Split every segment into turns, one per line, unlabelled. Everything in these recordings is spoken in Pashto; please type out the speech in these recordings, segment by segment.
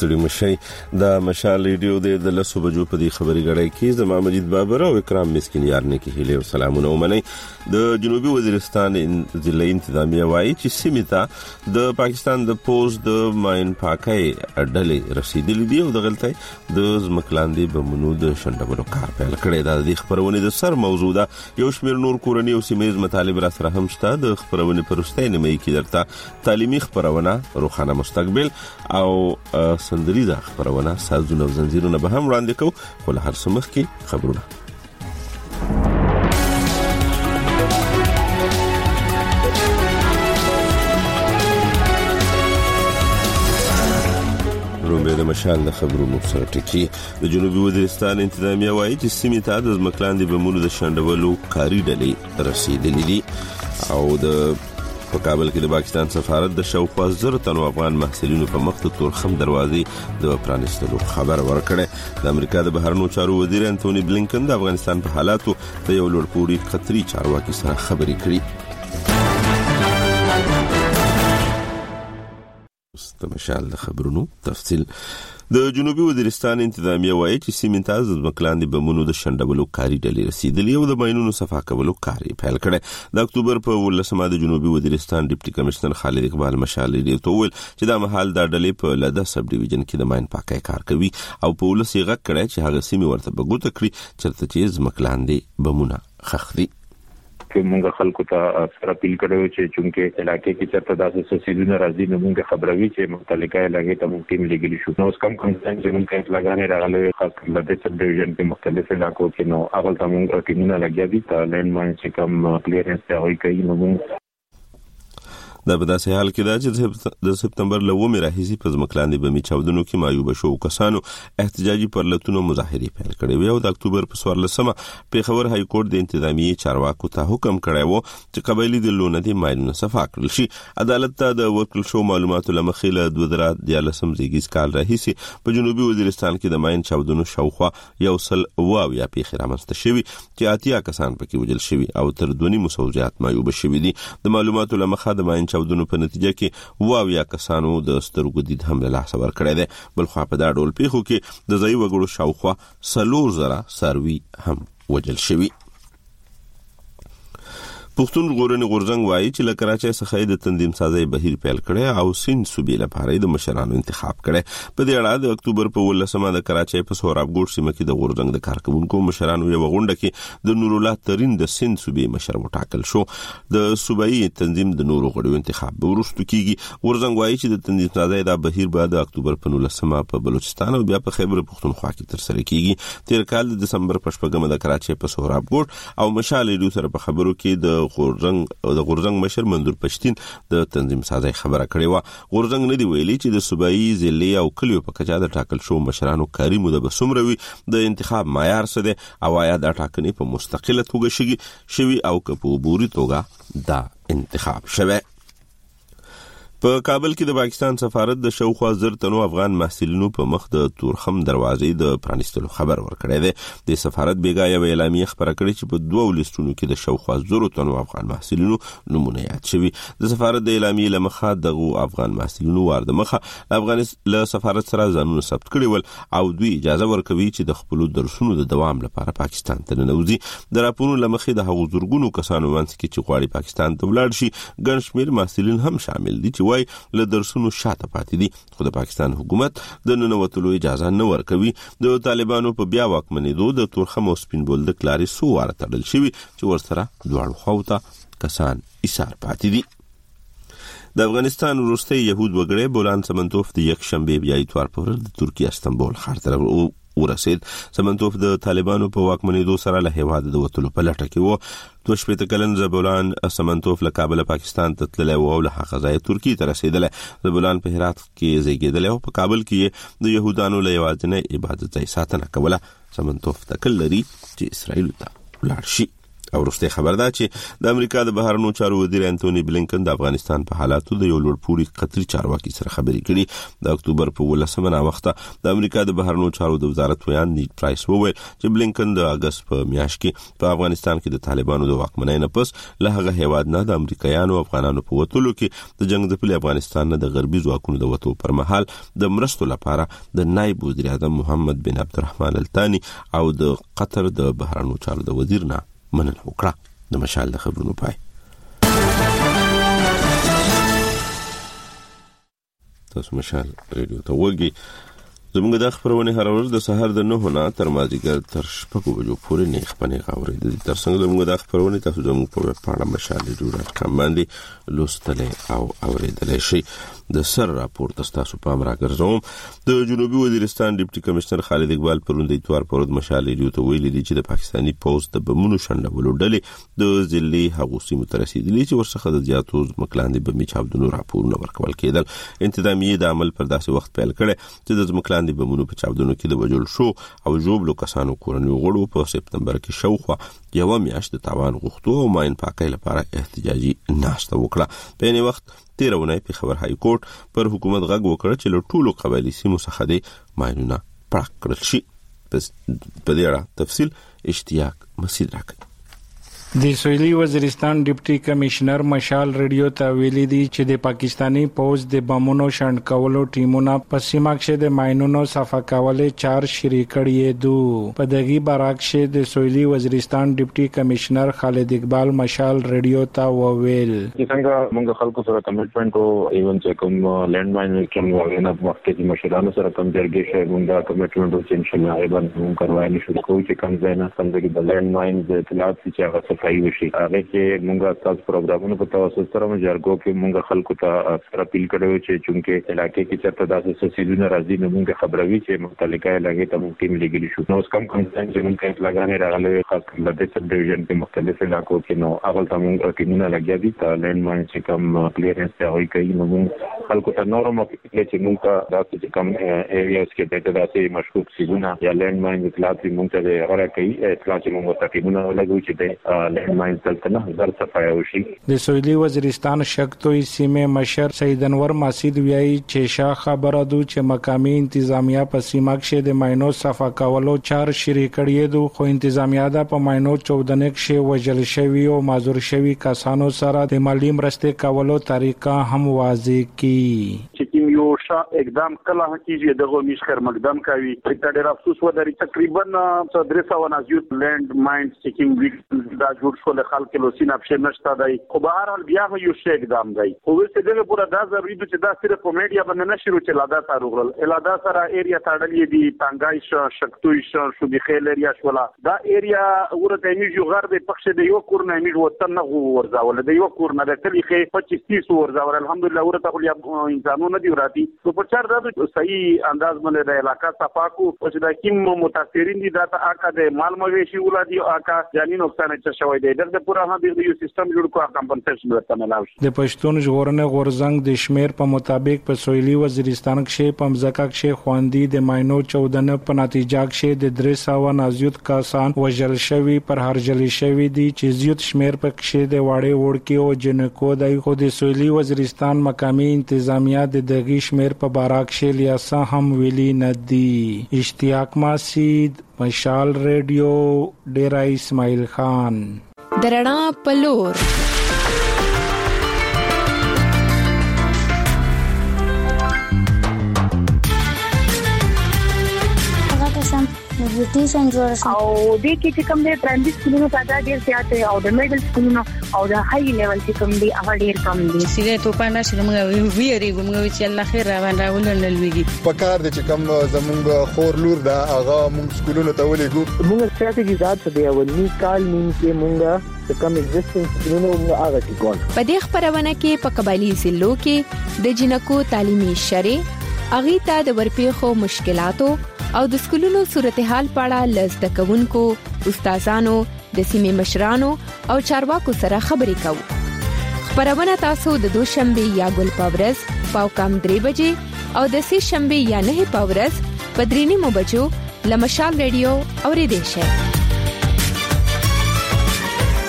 ستړي مشي د مشال ریډیو د لسو بجو په دې خبري غړې کې زما مجید بابر او اکرام مسکین یار نه کې هلي او سلامونه ومني. د جنوبي وزیرستان ضلع انتظامیه وايي چې سیمه د پاکستان د پوز د ماين پاکي اډلې رسیدلې دي او د غلطۍ د زمکلاندې بمونو د شندولو کار پیل کړی. د خبرونه د سر موضوع ده. یو شمېر نور کورنۍ او سیمایي مطالب را سره هم شته. د خبرونه پرسته نه مې کې درته تعلیمي خبرونه روخانه مستقبل او سندریزه خبرونه سازونه او زنجیرونه به هم وړاندې کوو. خو له هر څه مخکې خبرونه. رومبه د مشال د خبرونو سره ټکی. د جنوبي وزیرستان انتظامیه وايي چې سیمې ته د ځمکلاندې بمونو د شنډولو کاري ډلې رسیدلې دي او د په کابل کې د پاکستان سفارت د شاوخوا 1000 تنو افغان محصلینو په مخ ته تورخم دروازې د پرانستلو خبر ورکړی. د امریکا د بهرنیو چارو وزیر انټونی بلینکن د افغانستان په حالاتو د یو لوړپوړي قطري چارواکي سره خبرې کړې. مشال د خبرونو تفصیل. د جنوبي وزیرستان انتظامیه وايي چې سیمې ته د ځمکلاندې بمونو د شنډولو کاري ډلې رسیدلې او د ماینونو صفا کولو کار پیل کړی. د اکتوبر په 18 د جنوبي وزیرستان ډیپټي کمشنر خالد اقبال مشال دی ته ویل چې د محل د ډلې په لده سب ډیویژن کې د ماین پاکي کار کوي او په ولسی غږ کړی چې هغه سیمې ورته بغوته کړی چرته چې ځمکلاندې بمونه خخري.
موږ خلکو ته سره اپیل کړو چې چونکه علاقې کې چرته داسې سیدونه راځي نو موږ خبروي چې مختلفه علاقې ته موږ ټیم لګیلی شو. نو کم چې موږ ته لګانې راغلي خاص کر د سب ډیویژن کې مختلف علاقو کې نو اول ته موږ ټیمونه لګیا دي ته لینډ ماین چې کم کلیرنس ته وایي کوي نو موږ دا په داسې حال کې دا چې د سپتمبر لومې راهیسي په ځمکلاندې بمي چاودنو کې معیوب شو کسانو احتجاجي پرلتونو مظاهرې پیل کړې وي او د اکتوبر په 14مه پیښور های کورټ د انتظامیه چارواکو ته حکم کړی وو چې قبایلی د لونتي ماینونه صفا کړل شي. عدالت ته د ورکل شو معلوماتو لمخې له 2013 زیږیز کال راهیسي په جنوبي وزیرستان کې د ماین چاودنو شاوخوا 100 یا پیښې رامنځته شوي چې 80 کسان پکې وژل شوي او تر 2 مسوجات معیوب شوي دي. د معلوماتو لمخه د ماین چاودنو په نتیجه کې یا کسانو د سترګو دید هم له لاسه ورکړی دی. بل خو په دا ډول پیښو کې د ځای وګړو شاوخوا 300 سروي هم وژل شوي. پښتون ژغورنې غورځنګ وايي چې له کراچۍ څخه د تنظیم سازي بهیر پیل کړي او سین صوبې لپاره د مشرانو انتخاب کړي. په دې اړه د اکتوبر په 18مه د کراچۍ په سورابګوټ سیمه کې د غورځنګ د کارکونکو مشرانو یو غونډه کې د نور الله ترين د سین صوبې مشر وټاکل شو. د صوبایي تنظیم د نورو غړو انتخاب به وروسته کیږي. غورځنګ وايي چې د تنظیم سازي د بهیر بعد د اکتوبر په 19مه په بلوچستان او بیا په خیبر پختونخوا کې تر سره کیږي. تیر کال د دسمبر په 8مه د کراچۍ په سورابګوټ او مشال ریډیو سره په خبرو کې د غورځنګ مشر منظور پښتين د تنظیم سازي خبره کړې و. غورځنګ نه دی ویلي چې د صوبایي ضلع او کلیو په کچا د ټاکل شو مشرانو کاری موده به سمروي د انتخاب معیار څه دی او آیا د ټاکنې په مستقله توګه شوي او که په عبوري توګه دا انتخاب شوه. په کابل کې د پاکستان سفارت د شاوخوا 1000 تنو افغان محصلینو په مخ د تورخم دروازې د پرانستلو خبر ورکړی دی. د سفارت بیګا یو اعلامیه خبره کړې چې په 2 لیستونو کې د شاوخوا 1000 تنو افغان محصلینو نمونه یاد شوي. د سفارت د اعلامیه لمخه دغه افغان محصلینو وارد مخه افغانستان له سفارت سره ځانونه ثبت کړي ول او دوی اجازه ورکوي چې د خپل درسونو د دوام لپاره پاکستان ته ننوځي. د راپورونو لمخه د هغو زورګونو کسانو منځ کې چې غواړي پاکستان ته ولاړ شي ګڼ شمېر محصلین هم شامل دي چې وای له درسونو شاته پاتې دي. خو د پاکستان حکومت د ننوتلو اجازه نه ورکوي. د طالبانو په بیا واکمنېدو د تورخم او سپین بولدک لارې سو واره تړل شوي چې ورسره دواړو خواوته کسان ایثار پاتې دي. د افغانستان وروستي يهود وګړي بولان سمنتوف د یک شنبه بیا اتوار پر د ترکیه استنبول ښار ته ورسید. سمنتوف د طالبانو په واکمنېدو سره له هیواد د وټلو په لټه کې وو. 22 کلن زبولان سمنتوف له کابل پاکستان ته تللی و او له هغه ځای ترکیه ته رسیدلی. زبولان په هرات کې زیږیدلی او په کابل کې د يهودانو له یوازینۍ عبادت ځای ساتنه کوله. سمنتوف تکل لري چې اسرائیل ته ولاړ شي.
او وروسته خبر ده چې د امریکا د بهرنیو چارو وزیر انټونی بلینکن د افغانستان په حالاتو د یو لوړپوړي قطري چارواکي سره خبرې کړي. د اکتوبر په 18مه وخت د امریکا د بهرنیو چارو د وزارت ویان نیل پرایس وویل چې بلینکن د اگست په میاشت کې په افغانستان کې د طالبانو د واکمنۍ نه پس له هغه هیواد نه د امریکایانو افغانانو په وټولو کې د جنگ ځپلي افغانستان نه د غربي ځواکونو د وټو پر مهال د مرستو لپاره د نائب وزیر اعظم محمد بن عبدالرحمن الثاني او د قطر د بهرنیو چارو د وزیر نه مننه وکړه. د مشال د خبرونو پای. تاسو مشال ریډیو ته وګورئ. زموږ د خبرونه هر ورځ د سحر د 9 نه تر مازیګر تر 6 بجو پورې نه خپنه غوړې د تر څنګه زموږ د خبرونه تاسو زموږ په پاڼه مشال ریډیو.com باندې لوستل او اوریدل شي. د سر راپور تاسو په امر راګرځوم. د جنوبي وزیرستان ډیپټي کمشنر خالد اقبال پرون د اتوار پرود مشال ریډیو ته ویلي دي چې د پاکستاني پوز د بمونو شنډولو ډلې د ځلې هغوسی مترسیدلي چې ورڅخه د زیاتو مکلاندې بمي چاودنو راپورونه ورکول کېدل. انتظامیه د عمل پر داسې وخت پیل کړي چې د مکلاندې بمونو په چاودنو کې د وجل شو او جوړلو کسانو کورنۍ غړو په سپتمبر کې شوخه یو میاشت د تاوان غوښتو او ماین پاکۍ لپاره احتجاجي ناشته وکړه. په یوه وخت 13 په خبر های کورټ پر حکومت غږ وکړ چې له ټولو قبایلی سیمو څخه د ماینونه پاک کړل شي. پس په دې اړه تفصیل اشتیاق مسعود راکړي.
د سویلي وزیرستان ډیپټي کمشنر مشال ریډیو ته ویلي دي چې د پاکستانی پوز د بمونو شنډ کولو ټیمونه په سیمه کې د ماینونو صفا کولو 4 شریک کړي دي. په دغه برعکس د سویلي وزیرستان ډیپټي کمشنر خالد اقبال مشال ریډیو ته وویل
چې څنګه موږ خلکو سره کمټمنټ او ایون چې کوم لینډ ماین کې موږ نه وخت کې مشرانو سره کوم ځای کې موږ کمټمنټ او چې ان شاء الله ایبان موږ کاروای شروع کوو چې کوم ځای نه څنګه د لینډ ماین د اطلاعات چې هغه صفایي وشي. هغه کې موږ تاسو پروګرامونو په توسط سره جرګو کې موږ خلکو ته سره اپیل کړو چې چونکې علاقې کې چرته داسې سیزونه راځي نو موږ خبروي چې مختلفه علاقې ته موږ ټیم لګیلی شو. نو کم چې موږ کې لګانې راغلي خاص کر د سب ډیویژن کې مختلف علاقو کې نو هغه ته موږ ټیمونه لګیا دي ته لینډ ماین چې کوم کلیرنس ته وایي کوي نو موږ خلکو ته نورم چې موږ داسې کوم ایریاز کې د داسې مشکوک سیزونه یا لینډ ماین اطلاعات موږ ته غوړه کوي اطلاعات موږ ته ټیمونه لګوي چې د لینډ ماین د
سویلي وزیرستان شکتوی سیمه مشر سید انور مسعود ویایي چې شاه خبره دو چې مقامی انتظامیه په سیمه کې د ماینو صفا کولو 4 شریک کړي دي خو انتظامیه د په ماینو 14 کې وجل شوی او معذور شوی کسانو سره د مالی مرستې کولو طریقه هم واضح کی.
چې یو شاه اقدام کله کیږي دغه مشخر مقدم کوي په ډېر افسوس ودري تقریبا 300 نازیوت لینډ ماین چې کوم ویک دا جوړ شو له خلک له سینې په نشته دی خو به هر حال بیا یو شی اقدام دی خو څه دغه پورا دا ضروري چې دا صرف په میډیا باندې نشرو چې لادا تاروغل الادا سره ایریا تاړلې دي تانګای شکتوي شو د خیل ایریا شولا دا ایریا ورته میږي غرب پښه د یو کور نه میږي وطن نه ورځاول د یو کور نه د تلخي 25 ورځاول الحمدلله ورته خو انسانونه دی وراتي نو په چار دا صحیح انداز باندې د علاقہ صفاکو او چې دا کوم متاثرین دي دا ته اکا د مال مویشي ولادي اکا جاني نقصان چې شوی دی د پورا هم د یو سیستم جوړ کو کمپنسیشن ورته ملاوي.
د پښتون ژغورنې غورزنګ د شمیر په مطابق په سویلي وزیرستان کې په مزکه کې خواندي د ماینو 14 په نتیجه کې د 300 نازیوت کسان وژل شوی پر هرجل شوی دي چې زیات شمیر په کې د واړې وړکي او جنکو د خو د سویلي وزیرستان مقامی انتظامیه د دغه شمیر په باراک کې لیاسا هم ویلي ندي. اشتیاق مسعود مشال ریډیو ډیرا اسماعیل خان
درنا پلور
نیوټریشن جوړ شو
او د کې چې کوم د پرایمري سکولونو په ډیر زیات او د میډل سکولونو او د هاي لیول چې کوم دی هغه ډیر کم دي.
سیده ته په نشه موږ ویریږو موږ چې الله خیر روان راولل لويږي
په کار د چې کوم زمونږ خور لور دا هغه موږ سکولونو ته ولېګو
موږ ستراتیژي ذات دی اولنی کال نیم کې موږ کم ایگزیسټنس سکولونو موږ هغه کې کول.
په دې خبرونه کې په قبایلی ضلعو کې د جنکو تعلیمي شری اغي ته د ورپېخو مشکلاتو او د سکولونو صورتحال پاړه لزده کوونکو استادانو د سیمې مشرانو او چارواکو سره خبرې کوو. خبرونه تاسو د دوشنبه یا ګل پاورز پاو کم 3 بجې او د سه شنبه یا 9 پاورز په 3 بجو لمشال ریډیو اوریدئ شئ.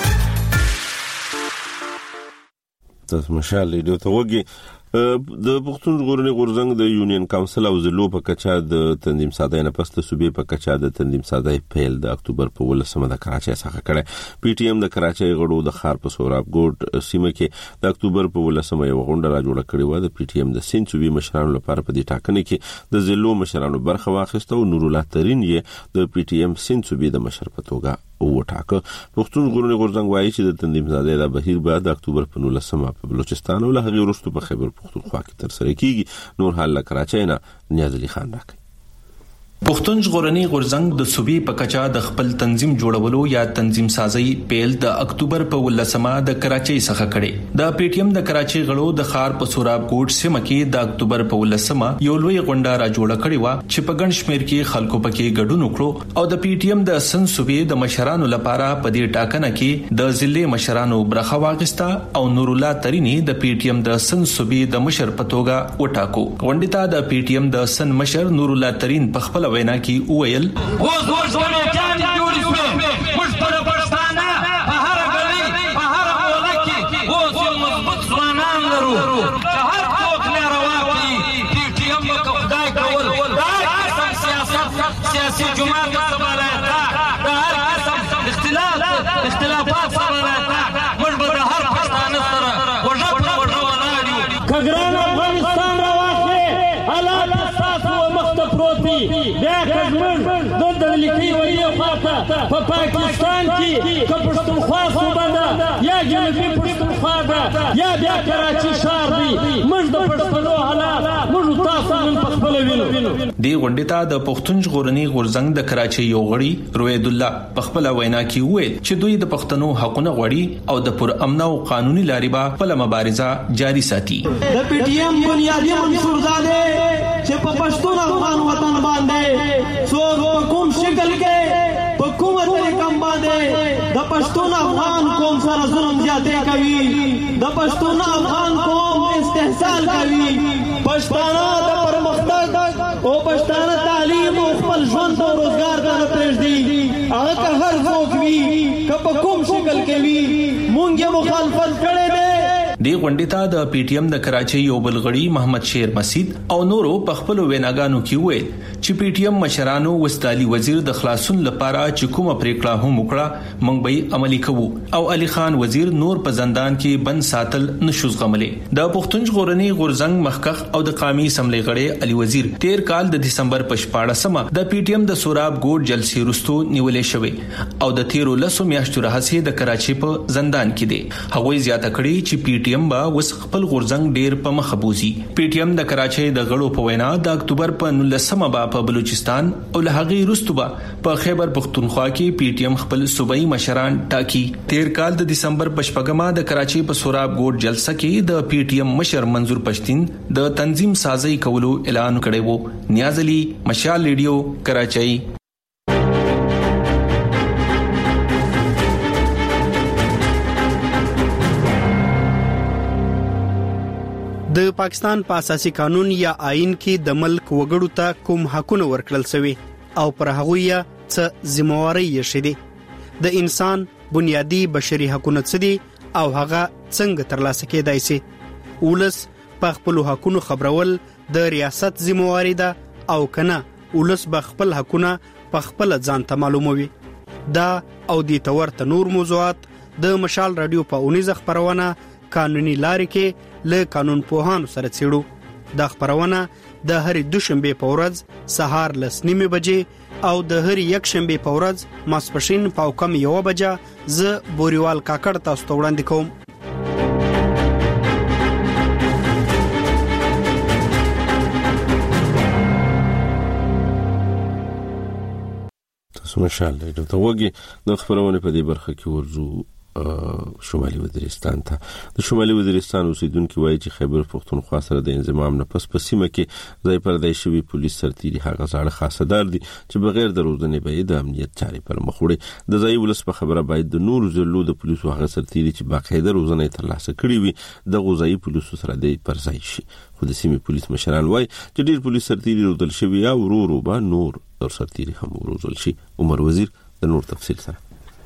تاسو مشال ریډیو ته وګورئ. د پښتون ژغورنې غورځنګ د یونین کونسل او ضلعو په کچا د تنظیم سازۍ نه پس د صوبې په کچا د تنظیم سازۍ پیل د اکتوبر په 18 د کراچۍ څخه کړه. پی ټی ایم د کراچۍ غړو د خار په سوراب ګوټ سیمه کې د اکتوبر په 18 یو غونډه را جوړه کړې و. د پی ټی ایم د سین صوبې مشرانو لپاره په دې ټاکنه کې د ضلعو مشرانو برخه واخیسته او نور الله ترين یې د پی ټی ایم سین صوبې د مشر په توګه وټاکه. پښتون ژغورنې غورځنګ وایي چې د تنظیم سازۍ د بهیر بعد د اکتوبر په 19 په بلوچستان او له هغې وروسته په خیبر پختونخوا کې ترسره کیږي. نور حال له کراچۍ نه نیاز علي خان راکړي.
پښتون ژغورنې غورځنګ د صوبې په کچا د خپل تنظیم جوړولو یا تنظیم سازۍ پیل د اکتوبر په 18 د کراچۍ څخه کړي. د پی ټی ایم د کراچۍ غړو د خار په سوراب ګوټ سیمه کې د اکتوبر په 18 یو لوی غونډه را جوړه کړې و چې په ګڼ شمېر کې خلکو پکې ګډون وکړو او د پی ټی ایم د سن صوبې د مشرانو لپاره په دې ټاکنه کې د ضلع مشرانو برخه واغسته او نور الله ترين د پی ټی ایم د سن صوبې د مشر په توګه وټاکو. غونډې ته د پی ټی ایم د سن مشر نور الله ترين په خپل وینا کې وویل
اوس کمیټیان جوړ شوې موږ په پښتانه په هر غلي په هر موله کې اوس یو مضبوط ځوانان لرو چې هر څوک ناروا کوي پی ټی ایم کو خدای کول دا قسم سیاسي جماعت سره دا هر قسم اختلافات سره موږ به د هر پښتانه سره وژه ولاړو. کګران افغانستان راوخه حالات تاسو مخته پروتي بیا کزمن د لیکي ویو خاطه په پاکستان کې پښتونخوا صوبه ده یا جنوبي پښتونخوا ده یا بیا کراچي ښار دی. موږ د پښتنو حالات موږ تاسو نن په خپل وینو.
دی غونډې ته د پښتون ژغورنې غورځنګ د کراچۍ یو غړي روید الله په خپل وینا کې وویل چې دوی د پښتنو حقونه غواړي او د پر امن او قانوني لارې به خپل مبارزه جاري ساتي.
د پی ټی ایم بنیادی عنصر دا دی چې په پښتون افغان وطن باندې څوک په کوم شکل کې په کومه طریقه باندې د پښتون افغان قوم سره ظلم زیاتې کوي د پښتون افغان قوم استحصال کوي. پښتانه د پرمختګ او پښتانه تعلیم او خپل ژوند او روزګار ته نه پرېږدي. هغه که هر څوک وي که په کوم شکل کې وي مونږ یې مخالفت کړی دی.
دی غونډې ته د پی ټی ایم د کراچۍ یو بل غړي محمد شیر مسید او نورو په خپل ویناګانو کې وویل چې پی ټی ایم مشرانو وستالي وزیر د خلاصون لپاره چې کومه پریکړه هم وکړه موږ به عملي کوو او علي خان وزیر نور په زندان کې بند ساتل نشو زغملې. د پښتون ژغورنې غورځنګ مخکخ او د قومي اسمبلی غړي علي وزیر 13 کال د دسمبر په 14 د پی ټی ایم د سوراب ګوټ جلسې وروسته نیولې شوې او د 13 میاشتو راهیسې د کراچۍ په زندان کې دي. هغوی زیاته کړي چې پی ټی ایم با وس خپل غورځنګ ډیر په مخ بوزي. پی ټی ایم د کراچۍ د غړو په وینا د اکتوبر په 19 با په بلوچستان او له هغې وروسته په خیبر پختونخوا کې پی ټی ایم خپل صوبایي مشران ټاکي. 13 کال د دسمبر په 14 د کراچۍ په سوراب ګوټ جلسه کې د پی ټی ایم مشر منظور پښتين د تنظیم سازۍ کولو اعلان کړی وو. نیاز علي مشال ریډیو کراچۍ.
د پاکستان په اساسي قانون یا آئین کې د ملک وګړو ته کوم حقونه ورکړل شوی او پر هغه یې څه ذمہواری یې شې د انسان بنیادی بشري حقونه څه دي او هغه څنګه ترلاسه کېدای شي. ولس په خپل حقونو خبرول د ریاست ذمہواری ده او کنه ولس به خپل حقونه په خپل ځان ته معلوموي. دا او د تورته نور موضوعات د مشال رادیو په 19 خبرونه قانوني لارې کې له قانون پوهانو سره څېړو. دا خبرونه د هر دوشنبه په ورځ سهار 9:30 بجې او د هر یک شنبه په ورځ ماسپښین په کم 1 بجه ز بوريوال کاکړ تاسو ته وړاندې کوم.
تاسو مشال ته وګي د خبرونه په دې برخه کې ورزو شمالي وزیرستان ته. د شمالي وزیرستان اوسیدونکو وایي چې خیبر پختونخوا سره د انضمام نه پس په سیمه کې ځای پردای شوی پولیس سرتیري هغه ځاړه خاصدار دي چې بغیر د روزنې به د امنیت چاري پر مخ وړي. د ځای ولس په خبره باید د نور زلو د پولیسو هغه سرتیري چې باقاعده روزنه ترلاسه کړي وي د غوځای پولیسو سره د پرځای شي. خو د سیمې پولیس مشران وایي چې ډیر پولیس سرتیري روزل شوی او ورو به نور سرتیري هم روزل شي. عمر وزیر د نور تفصیل سره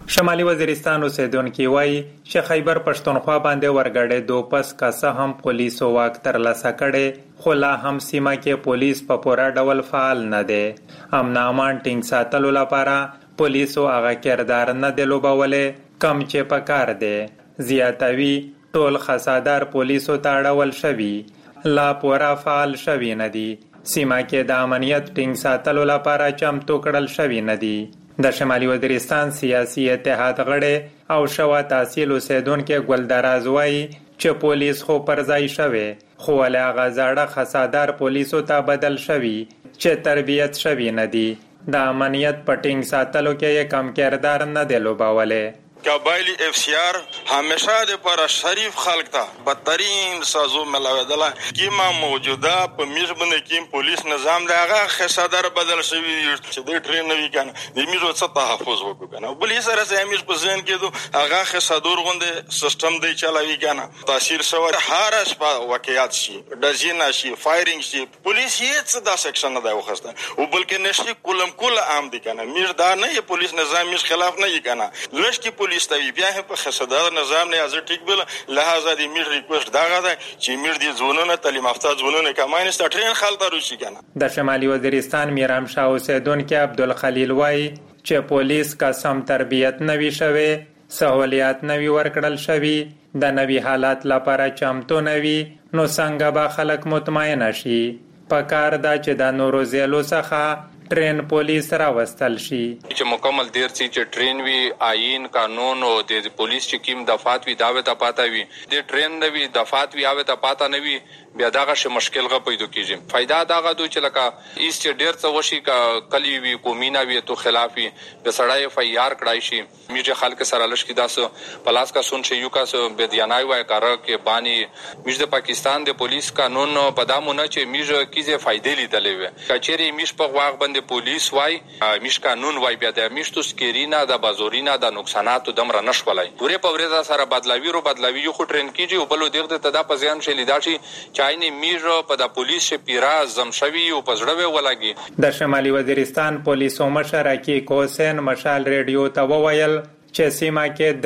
شمالي وزیرستان اوسیدونکو وایي چې خیبر پښتونخوا باندې ورګړې دوپس کا څه هم پولیسو واک تر لاسه کړي خو لا هم سیمه کې پولیس په پوره ډول فعال نه دی. امن امان ټینګ ساتلو لپاره پولیسو هغه کردار نه دی لوبولې کم چې پکار دی. زیاتوي ټول خسادار پولیسو ته اړول شوي لا پوره فعال شوي نه دي. سیمه کې د امنیت ټینګ ساتلو لپاره چمتو کړل شوي نه دي. د شمالي وزیرستان سیاسي اتحاد غړي او شوا تحصیل اوسیدونکو ګلدراز وایي چې پولیس خو پر ځای شوی خو له غزاړه خسادار پولیسو ته بدل شوی چې تربیت شوی نه دي. د امنیت پټینګ ساتلو کې کم کردار نه دی لوبولې.
قبایلی افسیار همیشه د پر شریف خلق ته بدترین سازو ملاویدله کیما موجوده په میزبنه کیم پولیس نظام دغه خسادر بدل شوی چې د ټرین نوی کنه د میزو څخه تحفظ وکړو کنه بلې سره زمير په ځین کېدو هغه خسادور غونډه سیستم دی چلاوي کنه تاثیر سره هر شپه واقعیت شي دزینا شي فایرینګ شي پولیس هیڅ دا سیکشن نه دی وخسته او بلکې نشي کول عام دي کنه میر دا نه پولیس نظام مش خلاف نه کنه لږ پولیس ته بیا په خسادار نظام نه از ټیک بل لہذا د میر ریکوست دا غواړي چې میر دي زونونه تعلیم یافته زونونه کماین سټرین خلک دروشي کنه. د شمالي وزیرستان میرام شاه اوسیدونکو عبدالخلیل وایي چې پولیس کا سم تربیت نوي شوی سہولیات نوي ورکړل شوی د نوي حالات لپاره چمتو نوي نو څنګه به خلک مطمئن شي. پکار دا چې د نورو زیلو څخه ټرین پولیس راوستل شي
چې مکمل دیر سي چې ټرین وی آئین قانون او د پولیس چې کیم دفعات وی داوه ته پاتا وی د ټرین نوی دفعات وی اوه ته پاتا نوی بیا داغه ش مشکل غ پیدا کیږي. فائدہ داغه دوی چې لکه ایست ډیر څه وشي کا کلی وی کومینا وی تو خلافي د سړای فیار کړای شي میجه خلک سره لش کی داس پلاس کا سن شي یو کا به دیانای وای کار کې بانی میج د پاکستان د پولیس قانون په دامونه چې میجه کیزه فائدې لیدلې وي کچېری میش په واغ باندې پولیس وای میش قانون وای بیا د میشتو سکرینا د بازورینا د نقصانات دمر نشولای پوره په ورځ سره بدلاوی یو خو ټرین کیږي او بل دغه ته د پزیان شي لیدل شي چاینه میجه په د پولیس پیرا زمشوي او پزړوي ولګي.
د شمالي وزیرستان پولیسو مشر حقیق حسین مشال ریډیو ته وویل چې سیمه کې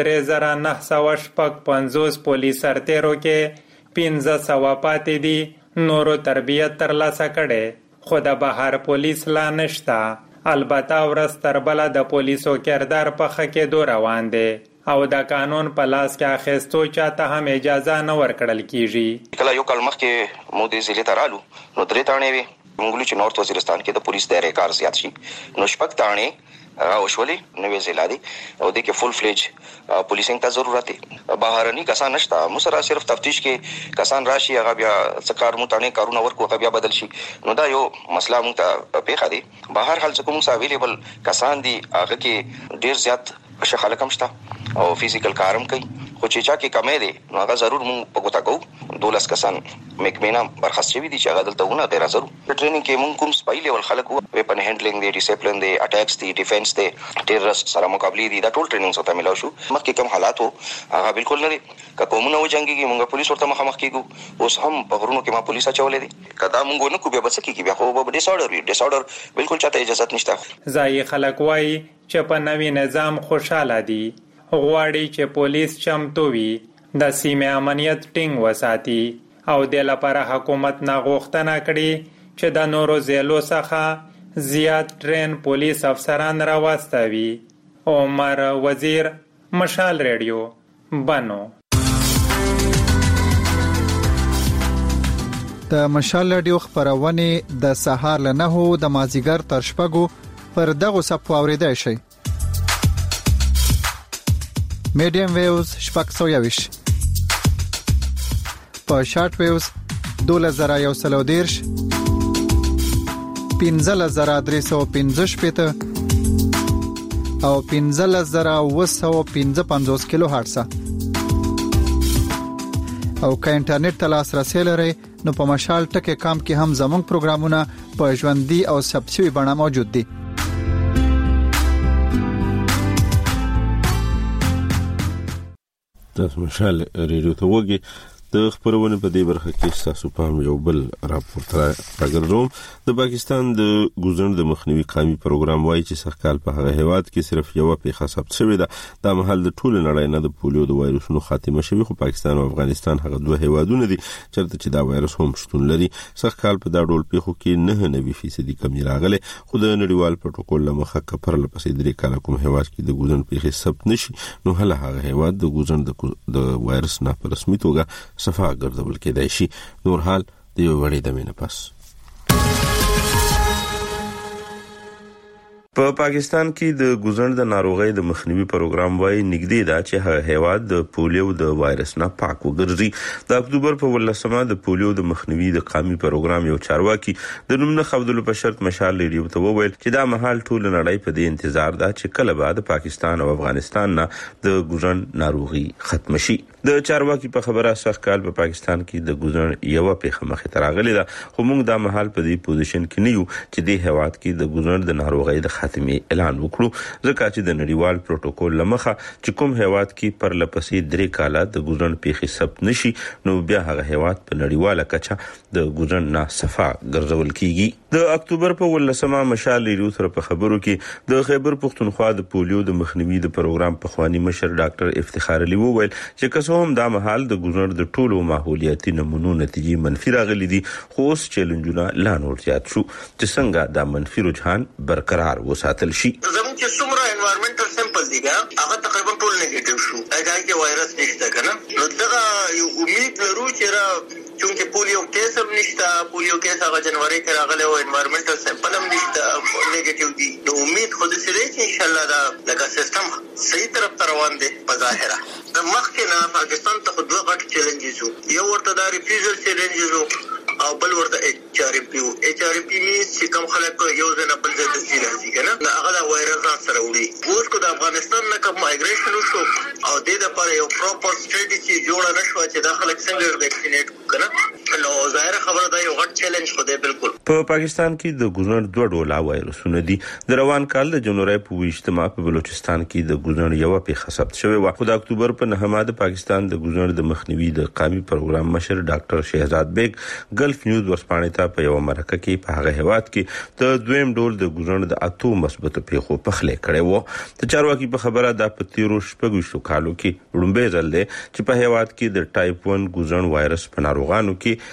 3950 پولیس سرتیرو کې 1500 پاتې دي نورو تربیت تر لاسه کړي خو د بهر پولیس لا نشته. البته ورځ تر بله د پولیسو کردار په ښه کېدو روان دی او د قانون په لاس کې اخیستو چاته هم اجازه نه ورکړل کیږي.
کله یو کال مخکې مو د ضلع ته رالو نو درې تاڼې وي مونږ چې نورت وزیرستان کې د پولیس دایره کار زیات شي نو شپږ تاڼې اوشولې نوې ضلع دي او د کې فل فلیج پولیسینګ ته ضرورت دی. بهرني کسان نشته مو سره صرف تفتیش کې کسان راشي هغه بیا څکار مو تانه کارونه ورکو هغه بیا بدل شي نو دا یو مسله مو ته پیښه دي. بهر حال څه کوم اویلیبل کسان دي هغه کې ډیر زیات خلک هم شته او فزیکل کارم کوي خو چې چا کې کمې دي نو هغه ضرور مونږ په ګوتا کوو 12 کسان میکمینا برخاست شوی دي چې هغه دلته ونه ډیر ضرور په ټریننګ کې مونږ کوم سپای لیول خلک وو ویپن هینډلینګ دی ډیسپلین دی اٹیکس دی ډیفنس دی ټیررست سره مقابله دي دا ټول ټریننګ سره ملاو شو. مخکې کوم حالات وو هغه بالکل نه دي که کومونه و جنگي مونږ پولیس ورته مخامخ کیږو اوس هم په غرونو کې ما پولیس اچولې دي کدا مونږ نه کو بیا بس کیږي بیا خو به ډیسارډر بالکل چاته اجازه نشته.
ځای خلک وایي چې په نوي نظام خوشاله دي غواړي چې پولیس چمتو وي د سیمه امنیت ټینګ وساتي او د لپاره حکومت نه غوښتنه کړي چې د نورو ضلعو څخه زیات ټرین پولیس افسران راوستوي. عمر وزیر مشال ریډیو بنو.
د مشال ریډیو خبرونه د سهار له 9 د مازیګر تر شپږو پر دغه صف اوریدای شي. میډیم ویوز شپږ په شارټ ویوز 2113 15315 او 15955 کیلو هرتز او که انټرنیټ ته لاسرسي لرئ نو په مشال ټکی کام کې هم زموږ پروګرامونه په ژوندۍ او ثبتشوي بڼه موجود دي.
تاسو مشال ریډیو ته وګورئ د خبرونه په دې برخه کې تاسو په یو بل راپورټ راګرځوم. د پاکستان د ګوزن د مخنیوي قومي پروګرام وایي چې سرکال په هغه هیواد کې صرف یو پیښه ثبت شوې ده. دا مهال د ټول نړۍ نه د پولیو د وایرسونو خاتمه شوی، خو پاکستان او افغانستان هغه دوه هیوادونه دي چې دا وایرس هم شتون لري. سرکال په دا ډول پیښو کې 99% کمی راغله، خو د نړیوال پروتوکول لمخه کفر لپسې درې کاله کوم هیواد کې د ګوزن پیښې ثبت نشي، نو هغه هیواد د ګوزن د وایرس نه په رسمي توګه صفه ګرځول کېدای شي. نور حال د یو وړې دمه نه پس په پاکستان کې د ګوزن د ناروغۍ د مخنیوي پروګرام وايي نږدې دا چې هغه هیواد د پولیو د وایرس نه پاک وګرځي. د اکتوبر په 18مه د پولیو د مخنیوي د قومي پروګرام یو چارواکي د نوم نه خودلو په شرط مشال ریډیو ته وویل چې دا مهال ټول نړۍ په دې انتظار ده چې کله بعد پاکستان او افغانستان نه د ګوزن ناروغي ختم شي. د چارواکي په خبره سرکال په پاکستان کې د ګوزن یو پیښه مخې ته راغلې ده، خو موږ دا مهال په دې پوزیشن کې نه یو چې د هیواد کې د ګوزن د ناروغۍ د خاتمه اعلان وکړو، ځکه چې د نړیوال پروتوکول لمخه چې کوم هیواد کې پر لپسې 3 کاله د ګوزن پیښې ثبت نشي، نو بیا هغه هیواد په نړیواله کچه د ګوزن نه صفه ګرځول کیږي. د اکتوبر په 18مه مشال ریډیو سره په خبرو کې د خیبر پښتونخوا د پولیو د مخنیوي د پروګرام پخوانی مشر ډاکټر افتخار علي وویل چې کسو هم دا مهال د ګوزن د ټولو ماحولیاتي نمونو نتیجې منفي راغلي دي، خو اوس چیلنجونه لا نور زیات شو چې څنګه دا منفي رجحان برقرار وساتل شي.
زموږ چې څومره انوایرنمنټل سیمپل دي هغه تقریبا ټول نیگیټیو شو، هغه کې وایرس نشته کنه. نو دا یو امید لرو چې را چونکه پولیو کیس هم نشته، پولیو کیس هغه جنوري کې راغلی او انوایرنمنټل سیمپل هم نشته، نیگیټیو دي. نو امید خو دې سره چې ان شاء الله دا لکه سیستم صحیح طرف ته روان دی. په ظاهره د مخکې نه پاکستان ته دوه غټ چیلنجز وو، یو ورته دا ریفیوزل چیلنجز وو او بل ورته ایچ آر پی وو. ایچ آر پی مینس چې کوم خلک یو ځای نه بل ځای ته ځي راځي کنه، هغه دا وایرس ځان سره وړي. اوس کو د افغانستان نه کوم مایګریشن وشو او د دې لپاره یو پراپر سټریټجی جوړه نشو چې دا خلک څنګه ویکسینیټ کنه، نو ظاهر خبره دا یو غټ چیلنج خو دی. بالکل
په پاکستان کې د ګوزن دوه ډوله وایرسونه دي. د روان کال د جنوري په 20مه په بلوچستان کې د ګوزن یو پیښه ثبت شوې و، خو د اکتوبر په 9مه د پاکستان د ګوزن د مخنیوي د قومي پروګرام مشر ډاکټر شهزاد بیگ ګلف نیوز ورسپانې ته په یو مرکه کې په هغه هیواد کې د دویم ډول د ګوزن د اتو مثبت پیښو په خله کړي وو. د چارواکي په خبره د پتیرو شپږو کالو کې لومبه ځل دی چې په هیواد کې د ټایپ 1 ګوزن وایرس په ناروغانو کې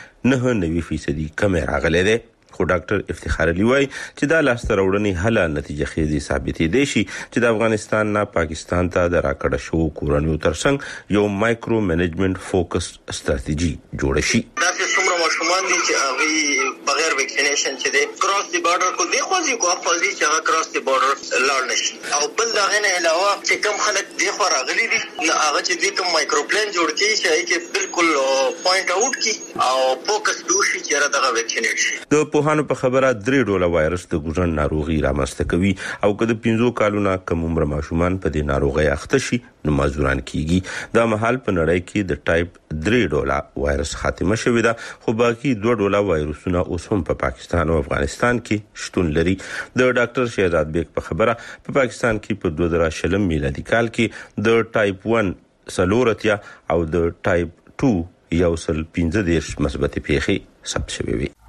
99% کم راغلی دی. خو ډاکټر افتخار علي وایي چې دا لاسته راوړنې هله نتیجه خیزي ثابتې دي شي چې د افغانستان نه پاکستان ته د راکړه شو کورونیو ترڅنګ یو مایکرو منیجمنت فوکس ستراتیژي جوړ شي.
دا څومره ماشومان دي چې هغه بغیر ویکسینیشن چې دي کراس دی بارډر کو دی خوځي کو افاظي چې هغه کراس دی بارډر لاړ نشي، او بل دا غنه علاوه چې کوم خلک دی خو راغلي دي هغه چې دی کوم مایکرو پلان جوړ کړي چې هغه بالکل پوینټ اوټ کی او فوکس دوشي چې را دغه ویکسینیټ شي.
د پوهانو په خبره 3 ډوله وایرس د ګوزن ناروغي رامنځته کوي او کله 15 کالونه کم عمر ماشومان په دې ناروغي اخته شي نو مازوران کیږي. دا مهال په نړۍ کې د ټایپ 3 ډوله وایرس خاتمه شوې ده، خو باقي 2 ډوله وایرسونه اوس هم په پاکستان او افغانستان کې شتون لري. د ډاکټر شهزاد بیگ په خبره په پاکستان کې په 2020 میلادي کال کې د ټایپ 1 سلورتیا او د ټایپ 2 یو سل 15 مثبت پیښې ثبت شوې وي.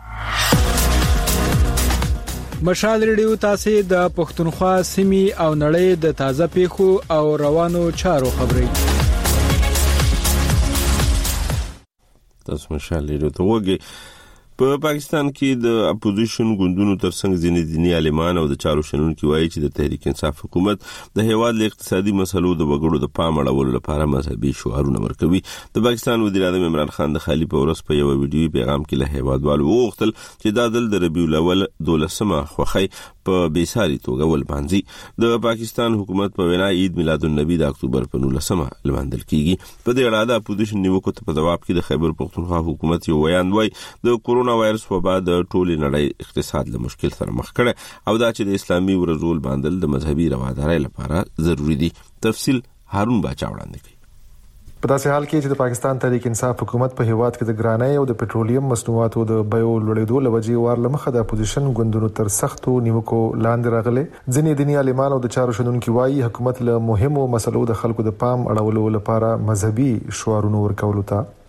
مشال ریډیو تاسو د پښتونخوا سیمې او نړۍ د تازه پیښو او روانو چارو خبري.
تاسو مشال ریډیو ته وګورئ. په پاکستان کې د اپوزیشن ګوندونو ترڅنګ ځینې دیني عالمان او د چارو شنونکو وایي چې د تحریک انصاف حکومت د هیواد له اقتصادي مسلو د وګړو د پام اړولو لپاره مذهبي شعارونه ورکوي. د پاکستان وزیر اعظم عمران خان د خالی په ورځ په یو ویډیوي پیغام کې له هیوادوالو وغوښتل چې دا دل د ربیع الاول 12مه خوخی په بیساري توګه ولمانځي. د پاکستان حکومت په وینا عید میلاد النبی د اکتوبر په 19مه لمانځل کیږي. په دې اړه د اپوزیشن نیوکو ته په جواب کې د خیبر پښتونخوا حکومت یو بیان وایي د کورونا وایرس وبا د ټولې نړۍ اقتصاد له مشکل سره مخ کړي او دا چې د اسلامي ورزول باندل د مذهبي روادارۍ لپاره ضروری دي. تفصیل هارون باچا وړاندې کوي.
په داسې حال کې چې د پاکستان تحریک انصاف حکومت په هیواد کې د ګرانۍ او د پټرولیم مصنوعاتو د بیو لوړېدو لوجې وار لمخه د اپوزیشن ګوندونو تر سختو نیوکو لاندې راغلي. ځینې دیني عالمان او د چارو شنونکو وایي حکومت له مهمو مسلو د خلکو د پام اړولو لپاره مذهبي شعارونه ورکولو ته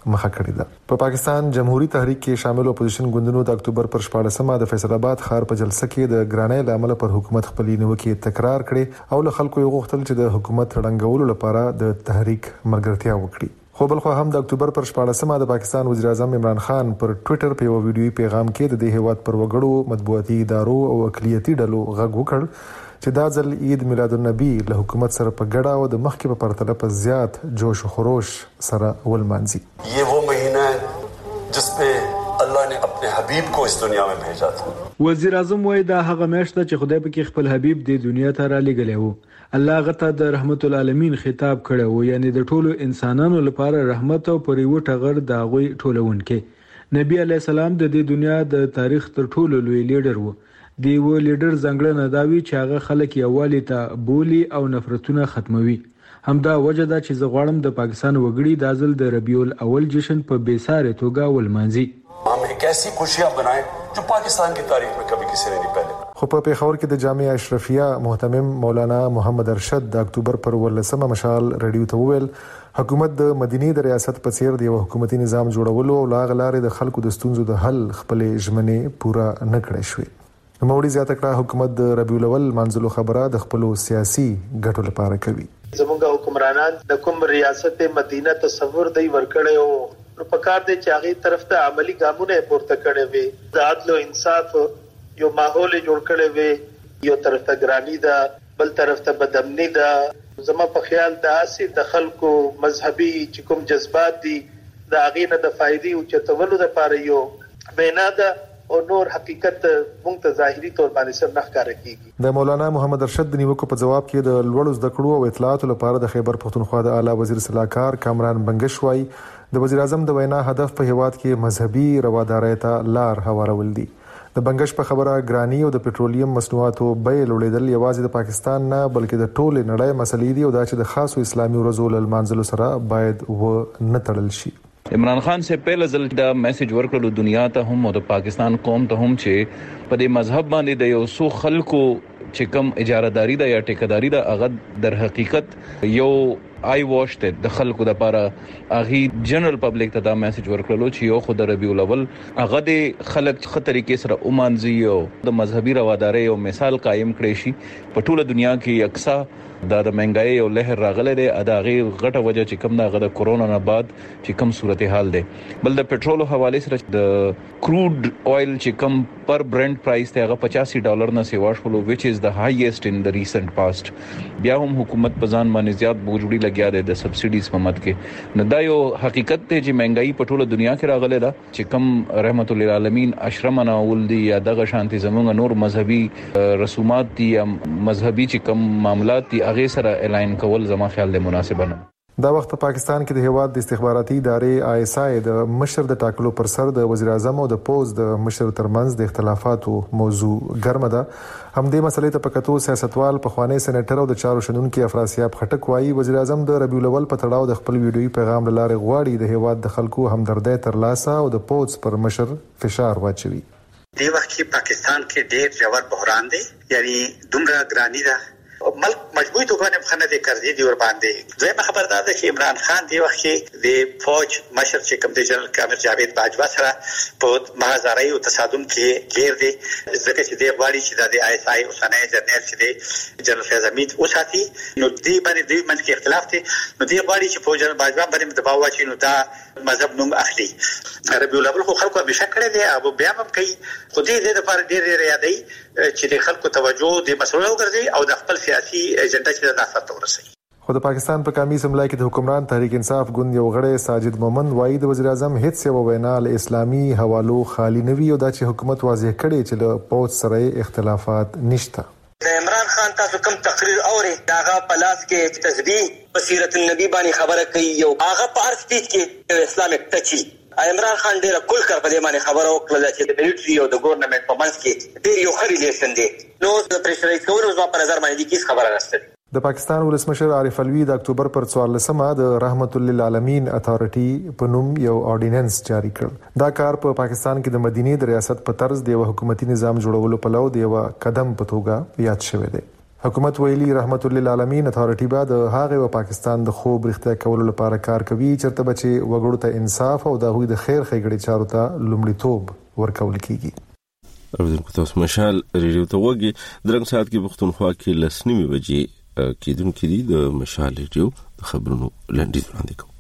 مخه کړې ده. په پاکستان جمهوریت تحریک کې شامل اپوزیشن ګوندونو د اکتوبر پر 14مه د فیصل آباد ښار په جلسه کې د ګرانۍ لامل پر حکومت خپل نیوکې تکرار کړي او له خلکو یې غوښتل چې د حکومت ړنګولو لپاره د تحریک ملګرتیا وکړي. خو بل خو هم د اکتوبر پر 14مه د پاکستان وزیر اعظم عمران خان پر ټوئیټر په یو ویډیويي پیغام کې د دې هیواد پر وګړو مطبوعاتي ادارو او اقلیتي ډلو غږ وکړ چې دا ځل عید میلاد النبی له حکومت سره په ګډه او د مخکې په پرتله په زیات جوش او خروش سره ولمانځي.
یہ وہ مہینہ ہے جس میں الله نے اپنے حبیب کو اس دنیا میں بھیجا تھا.
وزیر اعظم وایي دا هغه میاشت چې خدای پاک خپل حبیب د دنیا ته را لېږلی وو. الله غته د رحمت العالمین خطاب کړی وو، یعنی د ټولو انسانانو لپاره رحمت او پر یو ټغر د غوي ټولونکې. نبی علی السلام د دې دنیا د تاریخ تر ټولو لوی لیډر وو. دی و لیډر ځنګړنه دا وی چې هغه خلک یووالي ته بولی او نفرتونه ختموي. همدا وجه ده چې زه غواړم د پاکستان وګړي د ځل د ربیع الاول جشن په بیساره توګه ولمانځي.
हम एक ऐसी खुशियां बनाएं जो पाकिस्तान की तारीख में कभी किसी ने नहीं पहले.
خو په پیښور کې د جامعه اشرفیه محتمم مولانا محمد ارشد د اکتوبر پر 14مه مشال رادیو ته وویل حکومت د مدینی د ریاست په څیر د حکومتي نظام جوړولو او لاغلارې د خلکو د ستونزو د حل خپل ژمنې پوره نه کړې شوې. نوموړي زیاته کړه حکومت د ربیع الاول منځلو خبره د خپل سیاسي ګټو لپاره کوي.
زموږ حکمرانان د کوم ریاست مدینه تصور دی ورکړی او په کار دی چې هغه طرف ته عملی ګامونه پورته کړي وي. د عدل او انصاف یو ماحول جوړ کړي وي، یو طرف ته ګرانی ده، بل طرف ته بدامنی ده. زما په خیال د اسی د خلکو مذهبي چې کوم جذبات دي د هغه نه د فائدې او چتولو لپاره یو بنا ده او نور حقیقت مونږ ته ظاهري تور باندې سر نخ کار کوي.
د مولانا محمد ارشد د نیوکو په جواب کې د لوړو زده کړو او اطلاعاتو لپاره د خیبر پختونخوا د اعلی وزیر صلاحکار کامران بنگش وایي د وزیر اعظم د وینا هدف په هیواد کې مذهبي روادارۍ ته لار هوارول دي. د بنگش په خبره ګرانی او د پټرولیم مصنوعاتو بیې لوړېدل یوازې د پاکستان نه بلکې د ټولې نړۍ مسلې دي او دا چې د خاصو اسلامي ورځو له لمانځلو سره باید و نه تړل شي.
عمران خان سے پہله ځل دا میسج ورکړو دنیا ته هم او د پاکستان قوم ته هم چې په دې مذهب باندې د یو څو خلکو چې کوم اجارهداري ده یا ټیکداري ده هغه در حقیقت یو آی واش ته د خلکو د لپاره اغي جنرال پبلک ته دا میسج ورکړلو چې یو خود ربیع الاول هغه د خلک خطرې کې سره اومانځي او د مذهبي روادارۍ او مثال قائم کړي شي. په ټوله دنیا کې یکسا د مهنګای او لهر راغله ده اداغي غټه وجه چې کوم دا د کورونا نه بعد چې کوم صورتحال ده. بل د پټرول حواله سره د کروډ اویل چې کوم پر برنت پرایس ته هغه $85 نه سیوا شولو which is the highest in the recent past. بیا هم حکومت په ځان باندې زیات بوج وړي لګیا ده د سبسيډیز په مد کې. نه دا یو حقیقت ته چې مهنګای په ټوله دنیا کې راغله ده چې کوم رحمت للعالمین اشرمنا ول دي یا دغه شانتي زمونږ نور مذهبي رسومات دي یا مذهبي چې کوم معاملات دي هغه سره الاین کول زما خیال له مناسبه نه.
دا وخت په پاکستان کې د هیواد د استخباراتي ادارې ISI د مشر د ټاکلو پر سر د وزیر اعظم او د پوز د مشر ترمنځ د اختلافاتو موضوع ګرمه ده. همدې مسلې ته په کتو سیاستوال په خوانی سېنیټر او د چارو شنونکو افراسیاب خټک وایي وزیر اعظم د ربیع الاول په تړاو د خپل ویډیويي پیغام لاره غواړي د هیواد د خلکو همدردی ترلاسه او د پوز پر مشر فشار واچوي.
دی وخت کې پاکستان کې ډېر ژور بحران دی، یعنی دومره ګرانی ده ملک مجبوری تو باندې خنه دې کړ دي ور باندې. دویمه خبردار ده چې عمران خان دی وخت کې د فوج مشر چې کوم د جنرال کامر جاوید باجوا سره په مهازاري او تصادم کې غیر دي ځکه چې د غواړي چې د ISI اوسنۍ جنرال چې د جنرال فیض حمید اوساتي نو دی باندې دوی منځ کې اختلاف دي. نو دی غواړي چې فوج جنرال باجوا باندې دباو واچي نو دا مذهب نوم اخلي. ربیع الاول خو خلکو به شکړه دي او بیا هم کوي خو دې د لپاره ډېر یادای چې د خلکو توجه د مسؤلیت وګرځي او د خپل سیاسي ایجنډا چې د اثر تورسي.
خو د پاکستان په قومي اسمبلی کې د حکمران تحریک انصاف ګوند یو غړی ساجد مومند وایي د وزیر اعظم هیڅ یو وینا له اسلامي حوالو خالی نه وي او دا چې حکومت واضح کړي چې له پوز سره اختلافات نشته.
د عمران خان تاسو کوم تقریر اوري داغه پلاس کې تسبیح بصیرت النبی باندې خبره کوي یو هغه په هر سپیچ کې اسلامک ټچي. عمران خان ډیره کول کړ په دې باندې خبره وکړه چې د ملټري او د ګورنمنت په منځ کې ډیر یو ښه ریلیشن دی. نو د پریشرایز کولو ځو په نظر باندې کیس خبره راستل.
د پاکستان ولسمشر عارف الوی د اکتوبر پر 14مه د رحمت للعالمین اتھارټي په نوم یو اورډیننس جاری کړ. دا کار په پاکستان کې د مدینه د ریاست په طرز د حکومتي نظام جوړولو په لور د یو قدم په توګه یاد شوی دی. حکومت ویلي رحمت للعالمین اتھارټي بعد هغه و پاکستان د خوب رښتیا کولو لپاره کار کوي چرته بچي وګړو ته انصاف او د هغوی د خیر ښېګړې چارو ته لومړیتوب ورکول کیږي.
اوریدونکو تاسو مشال ریډیو ته وګورئ درنګ ساعت کې پښتونخوا کې لسنیمه بجې کېدونکې دي د مشال ریډیو خبرونو لنډیز وړاندې کوو.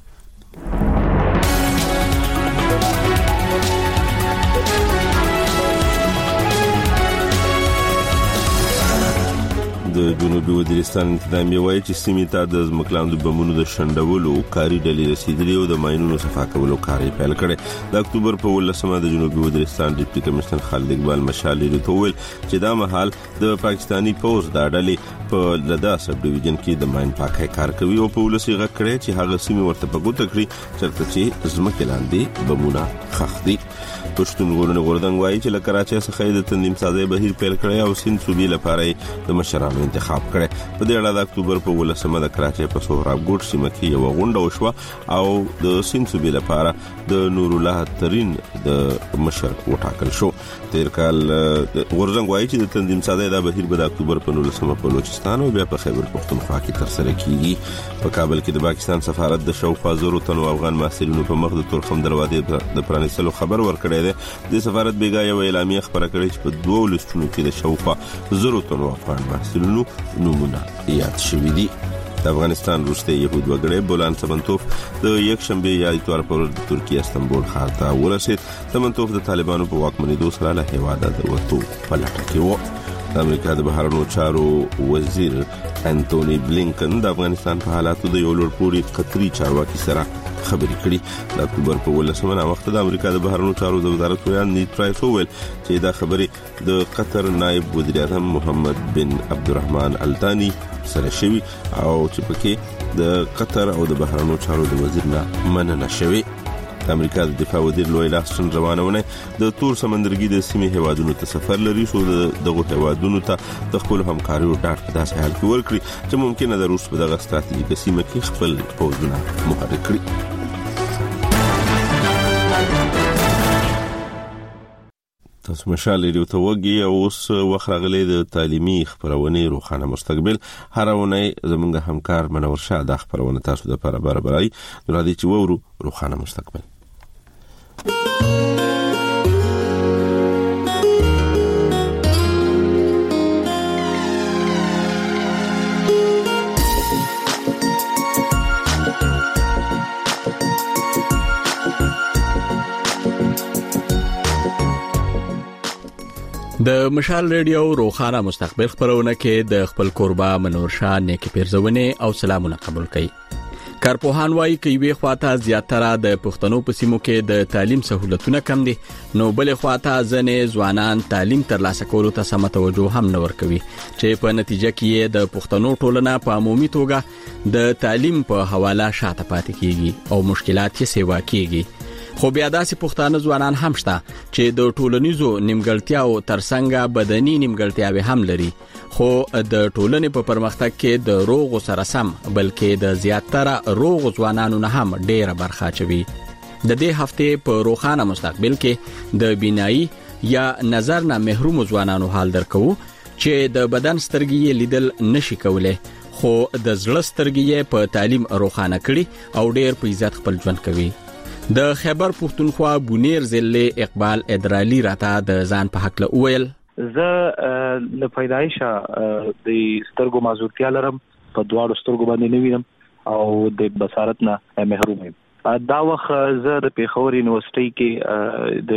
د جنوبي وزیرستان انتظامیه وایي چې سیمې ته د ځمکلاندو بمونو د شنډولو کاري ډلې رسیدلي او د ماینونو صفا کولو کار یې پیل کړی. د اکتوبر په 18 د جنوبي وزیرستان ډیپټي کمشنر خالد اقبال مشال ته وویل چې دا مهال د پاکستاني پوز د ډلې په لدا سب ډیویژن کې د ماین پاکۍ کار کوي او په ولسی غږ کړی چې هغه سیمې ورته په ګوته کړي چې ځمکې لاندې بمونه ښخ دي. پښتون غورځنګ وایي چې له کراچۍ څخه د تنظیم سازي بهیر پیل کړی او سیند صوبې لپاره د مشرانو انتخاب کړي. په دې اړه د اکتوبر په 18 د کراچۍ په سهراب ګوټ سیمه کې یو غونډه وشوه او د سیند صوبې لپاره د نور الله ترين د مشر وټاکل شو. تیر کال غورځنګ وایي چې د تنظیم سازي د بهیر په اکتوبر په 19 په بلوچستان او بیا په خیبر پختونخوا کې تر سره کیږي. په کابل کې د پاکستان سفارت د شاوخوا 1000 تنو افغان محصلینو په مخ د تورخم دروازې د پرانیستلو خبر ورکړی دی. د سفارت بیګا یو اعلامیه خبره کړې چې په 2 لستونو کې د شاوخوا 1000 تنو افغان محصلینو نمونه یاد شوي دي. د افغانستان وروستی يهود وګړی بولان سمنتوف د یک شنبه یا اتوار پر د ترکیه استنبول ښار ته ورسید. سمنتوف د طالبانو په واکمنېدو سره له هیواده د وټو په لټه کې و. د امریکا د بهرنیو چارو وزیر انټونی بلینکن د افغانستان په حالاتو د یو لوړ پوړي قطري چارواکي سره خبرې کړي. د اکتوبر په 18 وخت د امریکا د بهرنیو چارو وزارت ویان نیت پرایس وویل چې دا خبرې د قطر نائب وزیر اعظم محمد بن عبدالرحمن الثاني سره شوي او چې پکې د قطر او د بهرنیو چارو د وزیر نه مننه شوي. د امریکا د دفاع وزیر لوی لاستون روانونه د تور سمندرګي د سیمې هوادونو ته سفر لري شو دغه هوادونو ته د خپل همکاریو ډاډ په داسې حال کې ورکړي چې ممکنه د روس په دغه ستراتیژیکه سیمه کې خپل پوځونه محرک کړي. تاسو مشال ریډیو ته وګورئ او اوس وخت راغلی د تعلیمي خبرونه روخانه مستقبل هرونه زمونږ همکار منور شاه د خبرونه تاسو د لپاره برابرای نو راځي چې وورو روخانه مستقبل.
د مشال ریډیو روخانه مستقبل خبرونه کې د خپل قربا منور شاه نیکی پیرزونه او سلامونه قبول کړي. کارپوهان وایي چې وی خواته زیاتره د پښتنو په سیمو کې د تعلیم سہولتونه کم دي نو بل خواته ځنې ځوانان تعلیم ترلاسه کولو ته سم توجه هم نه ورکوي چې په نتیجه کې د پښتنو ټولنه په عمومي توګه د تعلیم په حواله شاته پاتې کیږي او مشکلات یې سیوا کیږي. خو بیا داسې پښتانه ځوانان هم شته چې د ټولنیزو نیمګړتیاو ترڅنګ بدني نیمګړتیاوې هم لري خو د ټولنې په پرمختګ کې د روغ سره سم بلکې د زیاتره روغ ځوانانو نه هم ډېره برخه چوي. د دې هفته په روخانه مستقبل کې د بینایی یا نظر نه محروم ځوانانو حال درکو چې د بدن سترګې لیدل نشي کولای خو د زړه سترګې په تعلیم روخانه کړي او ډېر په عزت خپل ژوند کوي. د خیبر پختونخوا بونیر ضلع اقبال ادرالی راته د ځان په حق له ویل
زه له پیدایشه د سترګو معذورتیا لرم په دواړو سترګو باندې نه وینم او د بصارت نه محروم یم. دا وخت زه د پیښور یونیورسيټي کې د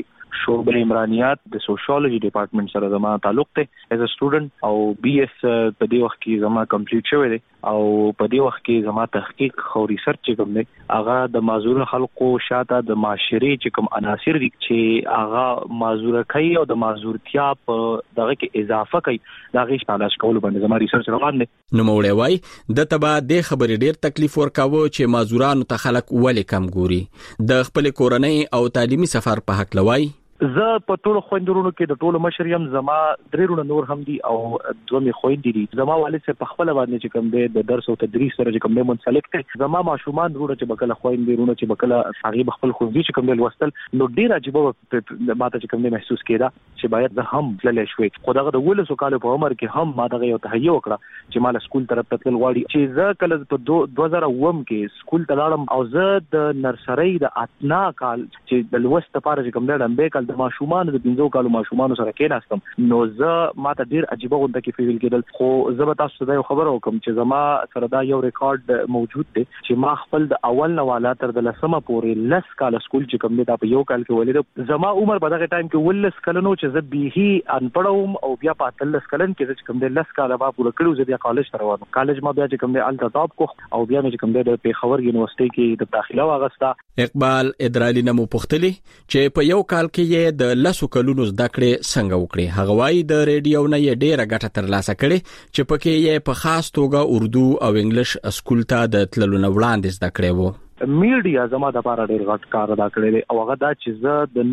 شعبه عمرانیات د سوشیولوژي ډپارټمنټ سره زما تعلق دی ایز ا سټوډنټ او بي اس په دې وخت کې زما کمپلیټ شوی دی او په دې وخت کې زما تحقیق او ریسرچ کوم دی هغه د معذور خلکو شاته د معاشري چې کوم عناصر دي چې هغه معذور کوي او د معذورتیا په دغه کې اضافه کوي دا غي شپالاش کول باندې زما ریسرچ روان دی.
نو موړی وای د تبا د خبرې ډیر تکلیف ورکاوه چې معذورانو ته خلک ولې کم ګوري د خپل کورنۍ او تعلیمي سفر په حق لوي
زه په ټولو خويندرونو کې د ټولو مشریم زما درې رونه نور هم دي او دوه می خويندې دي. زما والد سره په خپل باندې چې کوم دی د درس او تدریس سره چې کوم دی منسلک دي. زما ماشومان رونه چې بکله خويندرونو چې بکله هغه خپل خوندي چې کوم دی وستل نو ډیر عجیب ماته چې کوم دی محسوس کېدا چې باید زه هم تللی شوي. خو دغه د 12 کال په عمر کې هم ما دغه یو تهیه وکړه چې مال سکول طرف ته تل غواړي چې زه کله په 2009 کې سکول ته لاړم او زه د نرسري د اتنا کال چې د لوست لپاره چې کوم دی لمبه کال د ماشومان د 15 کالو ماشومان سره کېناستم نو زه ماته ډیر عجیب غونډه کې فیل کېدل. خو زه به تاسو ته یو خبر وکم چې زما سره دا یو ریکارډ موجود دی چې ما خپل د اول نه والا تر د لسمه پورې 10 کال سکول چې کوم دی دا په یو کال کې ولید. زما عمر په دغه ټایم کې 12 کلنو چې زه به ان پړوم او بیا په 13 کلن کې چې کوم دی 10 کال با پوره کړو زه بیا کالج ته روانم. کالج ما بیا چې کوم دی الته ټاپ کو او بیا مې چې کوم دی د پیښور یونیورسيټي کې د داخله واغستا.
اقبال ادرالي نمو پختلی چې په یو کال کې یې د 10 کلونو زده کړې څنګه وکړي. هغه وايي د ریډیو نه یې ډېره ګټه ترلاسه کړې چې پکې یې په خاص توګه اردو او انګلیش سکول ته د تللو نه وړاندې زده کړې وو.
میډیا زما د لپاره ډېر غټ کار ادا کړی دی او هغه دا چې زه د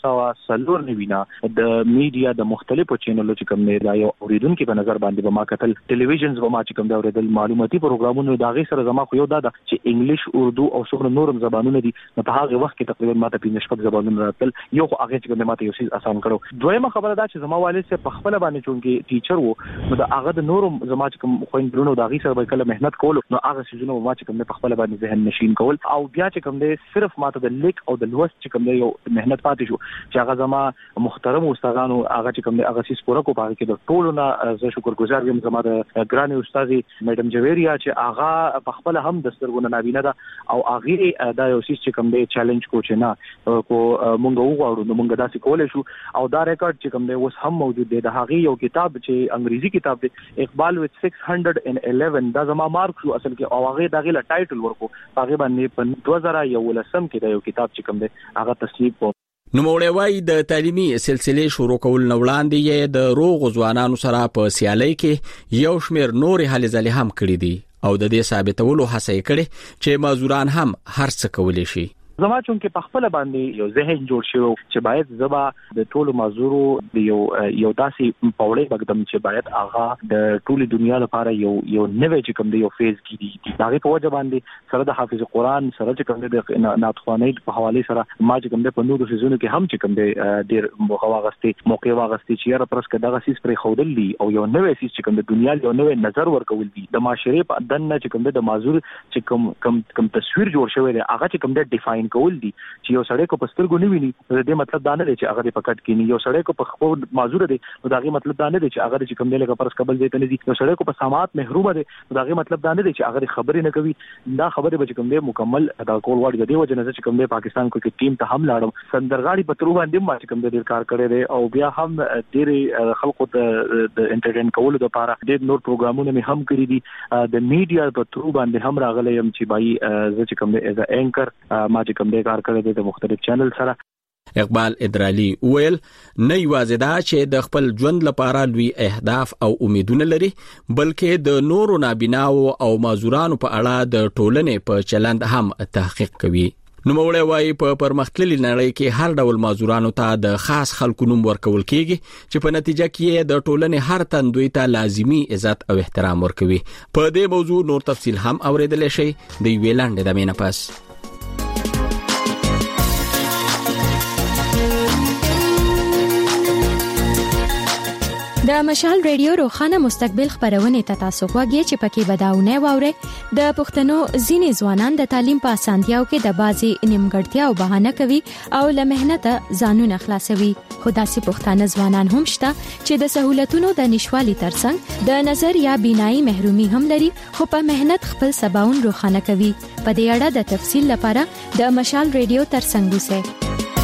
1994 د میډیا د مختلفو چینلونو چې کوم نه یو اوریدونکو په نظر باندې به ما کتل ټلویزیونز به ما چې کوم دا اوریدل معلوماتي پروګرامونو دا غي سره زما خو یو دا چې انګلیش اردو او څومره نورم زبانونه دي نو په هغه وخت کې تقریبا ماته 15 زبانونه راتل یو خو هغه چې کوم ماته یو څه آسان کړو. دویمه خبره دا چې زما والد سره په خپل باندې چونکی ټیچر وو نو دا هغه د نورم زما چې کوم خويندرونو دا غي سره به کله مهنت کول نو هغه شیزونه ما چې کوم په خپل باندې ذهن نشین کول او بیا چې کوم دی صرف ماته د لیک او د لوست چې کوم دی یو مهنت پاتې شو چې هغه زما محترم استادانو هغه چې کوم دی هغه سیس پوره کو پاره کې د ټولو نه زه شکرګزار یم زما د ګراني استاد میډم جویریا چې هغه په خپل هم د سترګو نابینه ده او هغه دا یو سیس چې کوم دی چیلنج کو چې نه کو مونږ وغواړو نو مونږ داسې کولای شو او دا ریکارډ چې کوم دی اوس هم موجود دی. د هغه یو کتاب چې انګریزي کتاب دی اقبال with 611 دا زما مارک شو اصل کې او هغه دغه لا ټایټل ورکو هغه باندې په 2011 کې دا یو کتاب چې کوم دی هغه تصنیف کو.
نو موړوي د تعلیمي سلسله شروع کول نو وړاندې یې د روغ ځوانانو سره په سیالي کې یو شمېر نور هلې ځلې هم کړې دي او د دې ثابتولو هڅه کړې چې مازوران هم هر څه کولی شي.
زما چونکه په خپل باندې یو ذهن جوړ شو چې باید زبا د ټولو مازورو د یو داسې پوړې بغدم چې باید هغه د ټولي دنیا لپاره یو نوې چې کوم دی یو فیز کیږي هغه په وجه باندې سره د حافظ قرآن سره چې کوم دی د ناتخوانۍ په حواله سره ما چې کوم دی په نورو سيزونو کې هم چې کوم دی ډیر مخواغستي موقع واغستي چې را پرسکه دغه سیس پر خودل دي او یو نوې سیس چې کوم دی دنیا یو نوې نظر ورکول دي د معاشره په دنه چې کوم دی د مازور چې کوم تصویر جوړ شوی دی هغه چې کوم دی ډیفاین کول دي چې یو سړی کو پسترګو نه ویني د دې مطلب دا نه دی چې هغه په کټ کې نه یو سړی کو په خپل معذور دی نو دا غي مطلب دا نه دی چې هغه چې کوم دی لکه پرس قبل دی ته نه دی یو سړی کو په سماعت محروم دی نو دا غي مطلب دا نه دی چې هغه خبرې نه کوي دا خبره به کوم دی مکمل ادا کول وړي دی وجه نه چې کوم دی پاکستان کو کې ټیم ته هم لاړم سندرغاړي په ترو باندې ما چې کوم دی کار کړی دی او بیا هم ډېر خلکو ته د انټرټین کولو لپاره ډېر نور پروګرامونه مې هم کړی دي د میډیا په ترو باندې هم راغلی يم چې بای زه چې کوم دی ایز ا انکر ما چې کوم دی کار کړی د مختلف چینل سره.
اقبال ادرالي ویل نه یوازې دا چې د خپل ژوند لپاره لوی اهداف او امیدونه لري بلکې د نورو نابیناو او معذورانو په اړه د ټولنې په چلند هم تحقیق کوي. نو موړی وايي په پرمختللي نړۍ کې هر ډول معذورانو ته د خاص خلکو نوم ورکول کیږي چې په نتیجه کې د ټولنې هر تن دوی ته لازمي عزت او احترام ورکوي. په دې موضوع نور تفصیل هم اوریدل شي د ویلاند د مینه پاس.
د مشال ریډیو روخانه مستقبل خبرونه ته تاسو غواړئ چې پکې بداونه ووري د پښتنو ځینې ځوانان د تعلیم په اسانتیاو کې د بازي نیمګړتیاو بهانه کوي او له مهنت ځانونه خلاصوي. خو داسې پښتانه ځوانان هم شته چې د سہولتونو د نشوالي ترڅنګ د نظر یا بینایی محرومي هم لري خو په مهنت خپل سباون روخانه کوي. په دې اړه د تفصیل لپاره د مشال ریډیو ترڅنګ اوسئ.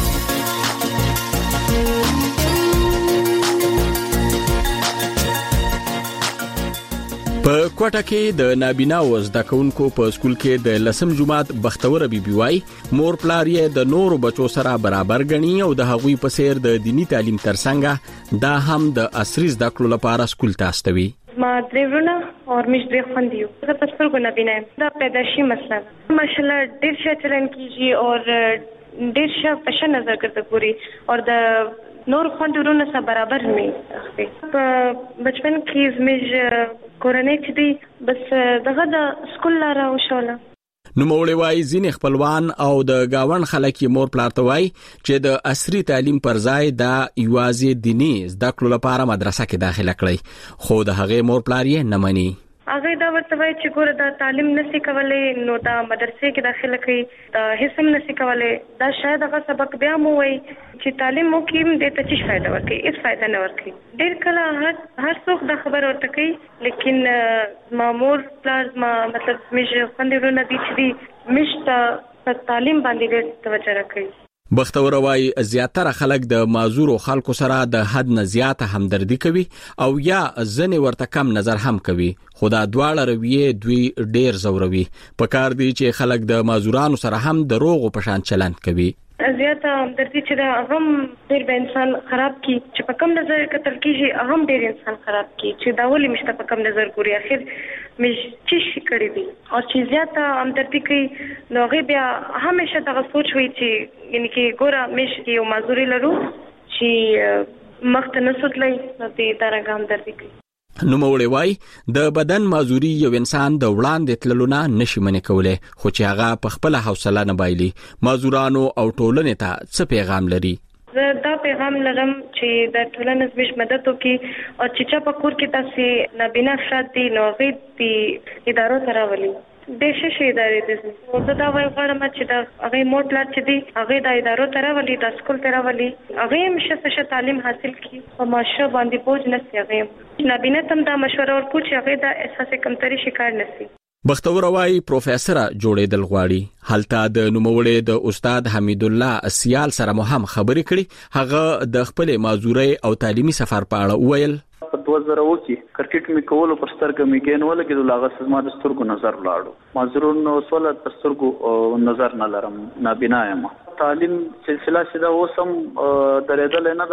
په کوټه کې د نابینا وزده کونکو په سکول کې د لسم جمعات بختور بیبي وای مور پلار یې د نورو بچو سره برابر غني او د هغوی په سیر د دینی تعلیم ترڅنګ دا هم د عصري زده کړو لپاره سکول ته استوي.
ما درېونه او مشدري خوندیو زه په سترګو نه بینم دا پیدایشي مسله ماشاءالله ډېر ښه چلن کیږي او ډیر ښه په ښه نظر ګرځي ګوري او د نور خوندورونه سره برابر نه په بچپن کې زموږ کورنۍ چې دی بس دغه د سکول لاره وشوله.
نو مولوی وای ځینې خپلوان او د گاون خلک مور پلارته وای چې د عصري تعلیم پر ځای د یوازې دیني زده کړو لپاره مدرسه کې داخله کړي خو د هغې مور پلار یې نه مني.
هغه دا ورته وایي چې ګوره دا تعلیم نشي کولای نو دا مدرسې کې داخله کړي دا هیڅ هم نشي کولای دا شاید هغه سبق بیا مو وایي چې تعلیم مو کې دې ته څه فائدہ ورکړي هیڅ فائدہ نه ورکړي. ډېر کله هر څوک دا خبر ورته کوي لیکن مامور پلار مطلب مې خوندونه دي چې دي مشته تعلیم باندې ډېر توجه راکړي.
بختور وای زیاتره خلک د معذور خلکو سره د حد نه زیاته همدردی کوي او یا ځنې ورته کم نظر هم کوي خو دا دواړه رویه دوی ډیر زوروي. پکار دی چې خلک د معذورانو سره هم د روغو په شان چلند کوي.
زیاته همدردی چې دا هم ډیر به انسان خراب کی چې په کم نظر کتل کیږي هم ډیر انسان خراب کی چې دا ولې مشته په کم نظر ګوري اخر مش چې کړی دی او چې زیاته همدردی کوي نو هغه بیا همیشه دا سوچ وي چې یعنی کې ګوره مش یو معذوري لرو چې مخته نسوتلای نو دې ترغه همدردی کوي.
نو مولوی وای د بدن معذوري یو انسان د وړاندې تللو نه نشي منې کولای خو چې هغه په خپل حوصله نه بایلي. معذورانو او ټولنې ته څه پیغام لري؟
زه دا پیغام لرم چې د ټولنې زموږ مدد وکړي او چې چا په کور کې تاسو نابینا افراد دي نو غي ادارو ته راولي د شې ادارې دي زه دا وایي غواړم چې دا هغه مور پلار چې دي هغه د ادارو ته راولي د سکول ته راولي هغه مشه تعلیم حاصل کړي او ماشه باندې بوج نه سي هغه نابینا تم دا مشوره ورکو چې هغه د احساس کمتري شکار نه سي.
بختور وای پروفیسور جوړېدل غواړي هلته د نوموړي د استاد حمید الله سیال سره مهم خبرې کړي هغه د خپل معذوري او تعلیمي سفر په اړه وویل.
په 2000 کې کرکټ می کول پر سترګ می ګینول کې د لاغه سزما د سترګو نظر لاړو معذورون وسوله پر سترګو نظر نه لرم نابینا یم. تعلیم سلسله شدا اوسم درېدل نه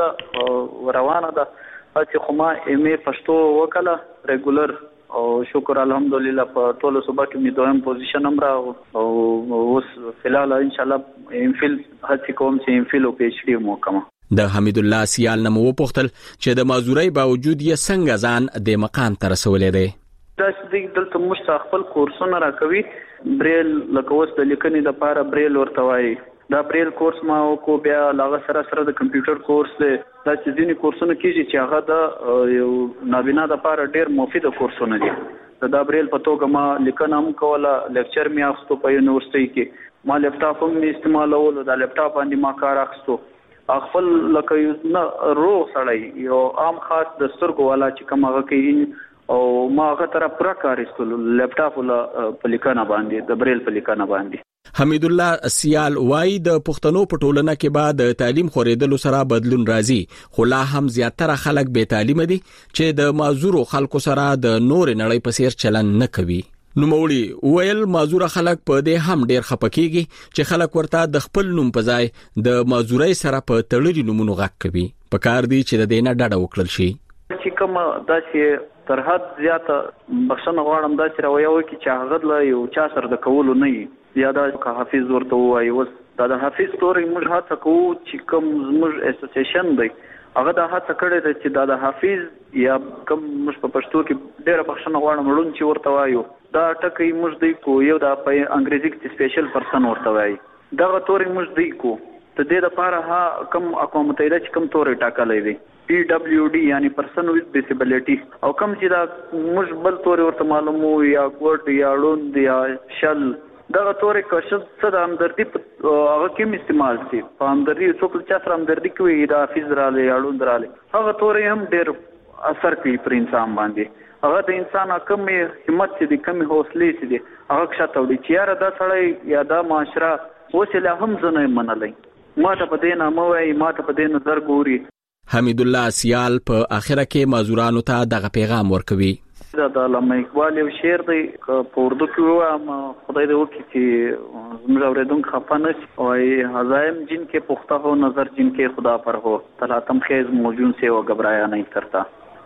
دا روانه ده چې خو ما ایم پښتو وکړه ریګولر او شکر الحمدلله په ټولو صوبه کې می دویم پوزیشن هم راو او اوس فلحال ان شاء الله ایم فیل هڅه کوم چې ایم فیل او پی ایچ ډی مو کوم.
د حمید الله سیال نمو پوښتل چې د معذورۍ باوجود یې څنګه ځان د مقام ته رسولې دی.
دا چې دلته موږ خپل کورسونه راکوي بریل لکه اوس د لیکنې لپاره بریل ورته وایي دا بریل کورس ما کو بیا لاغه سره د کمپیوټر کورس دی دا چې ځینې کورسونه کیږي چې هغه د یو نابینا لپاره ډیر مفید کورسونه دي. دا بریل په توګه ما لیکنه هم کوله لیکچر می اخستو په یونیورسيټي کې ما لپټاپ هم استعمالول دا لپټاپ باندې ما کار اخستو خپل لکه نه روغ سړی یو عام خاص د سترګو والا چې کوم هغه کوي او ما هغه تر پوره کار استول لپټاپ ولا په لیکنه باندې د بریل په لیکنه باندې.
حمید الله سیال وای د پښتنو په ټولنه کې بعد تعلیم خورېدل سره بدلون راځي خو لا هم زیاتره خلک بې تعلیم دي چې د معذور خلکو سره د نور نړۍ په څیر چلن نه کوي. نو مولوی ویل معذور خلک په دې هم ډیر خپکیږي چې خلک ورته د خپل نوم په ځای د معذورۍ سره په تړلي نومونو غږ کوي. پکار دی چې د دې نه ډډه وکړل شي.
چې کوم دا چې تر حد زیاته بخښنه غواړم دا چې راویو کې چې هغه لا یو چا سره د کولو نه یا دا حافظ ورته وایي اوس دا د حافظ تورې موږ هڅه کوو چې کوم زموږ اسوسییشن دی هغه دا هڅه کړې ده چې دا د حافظ یا کوم موږ په پښتو کې ډېر بخښنه غواړم لون چې ورته وایو دا ټکی موږ دی کو یو دا په انګریزي کې سپیشل پرسن ورته وایي دا تورې موږ دی کو ته د لپاره کوم اقوام متحده چې کوم تورې ټاکلې دي PWD یعنی پرسن وذ ډیسیبিলিټي او کوم چې دا موږ بل تورې ورته معلومو یا کوډ یا لوند یا شل دا تورې کښه څه د همدردي هغه کوم استعمال شي په همدردي څوک چې سره همدردي کوي دا فزراله یا لوند رااله هغه تورې هم ډېر اثر کوي پر انسان باندې هغه د انسان کوم همت دي کوم حوصله دي هغه ښه توړي چې یاره دا سړی یا دا معاشره وسله هم ځنه منلای ما ته په دې نه موي ما ته په دې نظر ګوري.
حمید الله سیال په اخره کې معذورانو ته دغه پیغام ورکوي.
دا د علامه اقبال یو شعر دی په اردو کې وایم خدای دې وکړي چې زموږ اوریدونکو خفه نه شي او هزایم جن کې پخته هو نظر جن کې خدا پر هو تلاتم خیز موجون سے و گھبرایا نہیں کرتا.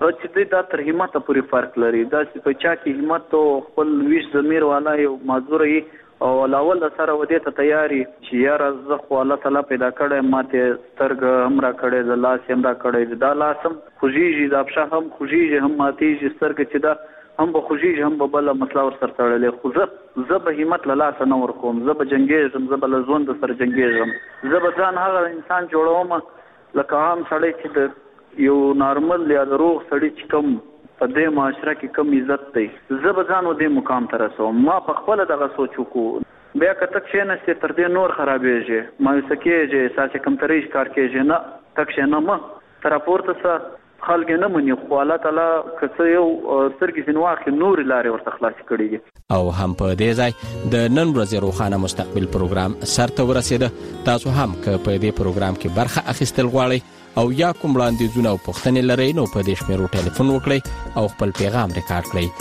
چې دا تر همت پورې فرق لري دا چې په چا کې همت او خپل ویش ضمیر والا یو معذور او لاول سره ودې ته تیاری چې یاره زه خو الله تعالی پیدا کړم ماته سترګ هم را کړې د لاس هم را کړې دا لاسم خوږیږي د افشا هم خوږیږي هم ماتېږي سترګ چې دا هم به خوږیږي هم به بل مسله ور سره تړلې خو زه به همت له لاسه نه ورکوم زه به جنګېږم زه به له ژوند سره جنګېږم زه به ځان هغه انسان جوړوم لکه عام سړی چې د یو نارمل یا د روغ سړی چې کوم په دې معاشره کې کم عزت دی زه به ځان دې مقام ته رسوم ما په خپل دغه سوچ وکړو بیا که تک کښېنستې تر دې نور خرابېږي مایوسه کېږي ساسې کمترۍ ښکار کېږي نه تک کښېنه ته راپورته څه خلک نه مني خو الله تعالی که څه یو سترګې ځینې واخلي نورې لارې ورته خلاصې کړي دي
او هم په دې ځای د نن ورځې روښانه مستقبل پروګرام سرته ورسېده تاسو هم که په دې پروګرام کې برخه اخیستل غواړئ او یا کوم وړاندیزونه او پوښتنې لرئ نو په دې شمیرو ټلیفون وکړئ او خپل پیغام ریکارډ کړئ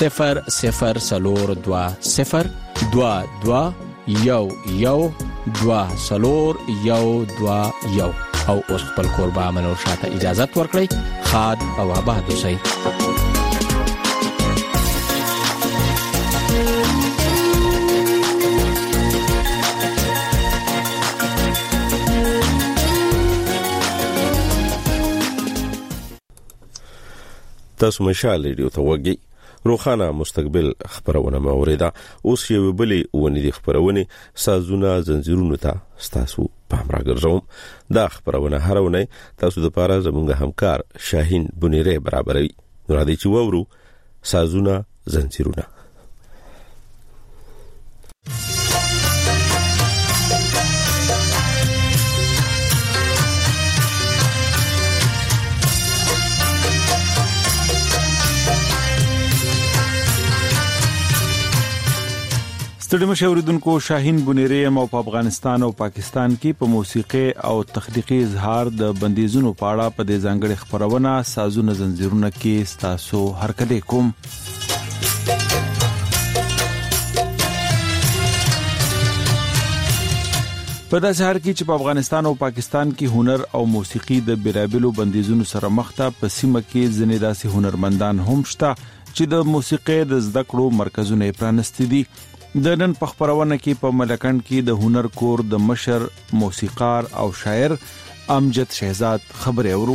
002022 او اوس خپل قربا منور شاته اجازه ورکړئ خاد او آباد اوسئ
تاسو مشال ریډیو ته وګورئ روخانه مستقبل خبرونه موریده اوس یو بلی ونی د خبرونه سازونه زنجیرونو ته تاسو پام راګرځوم دا خبرونه هرونه تاسو د پاره زمونږ همکار شاهین بنيره برابروي نو را دي چې وورو سازونه زنجیرونه
ستړي مشوریدونکو شاهین بنيره مو په افغانستان او پاکستان کې په موسیقي او تخلیقي اظهار د بندیزونو په اړه په دې ځانګړي خبرونه سازونه زنجیرونه کې تاسو هرکلی کوم په داسې حال کې چې په افغانستان او پاکستان کې هنر او موسیقي د بیلابلو بندیزونو سره مخ ته په سیمه کې ځینې داسې هنرمندان هم شته چې د موسیقي د زده کړو مرکزونه پرانستي دي د نن په خبرونه کې په ملکند کې د هنر کور د مشر موسیقار او شاعر امجد شهزاد خبرې اورو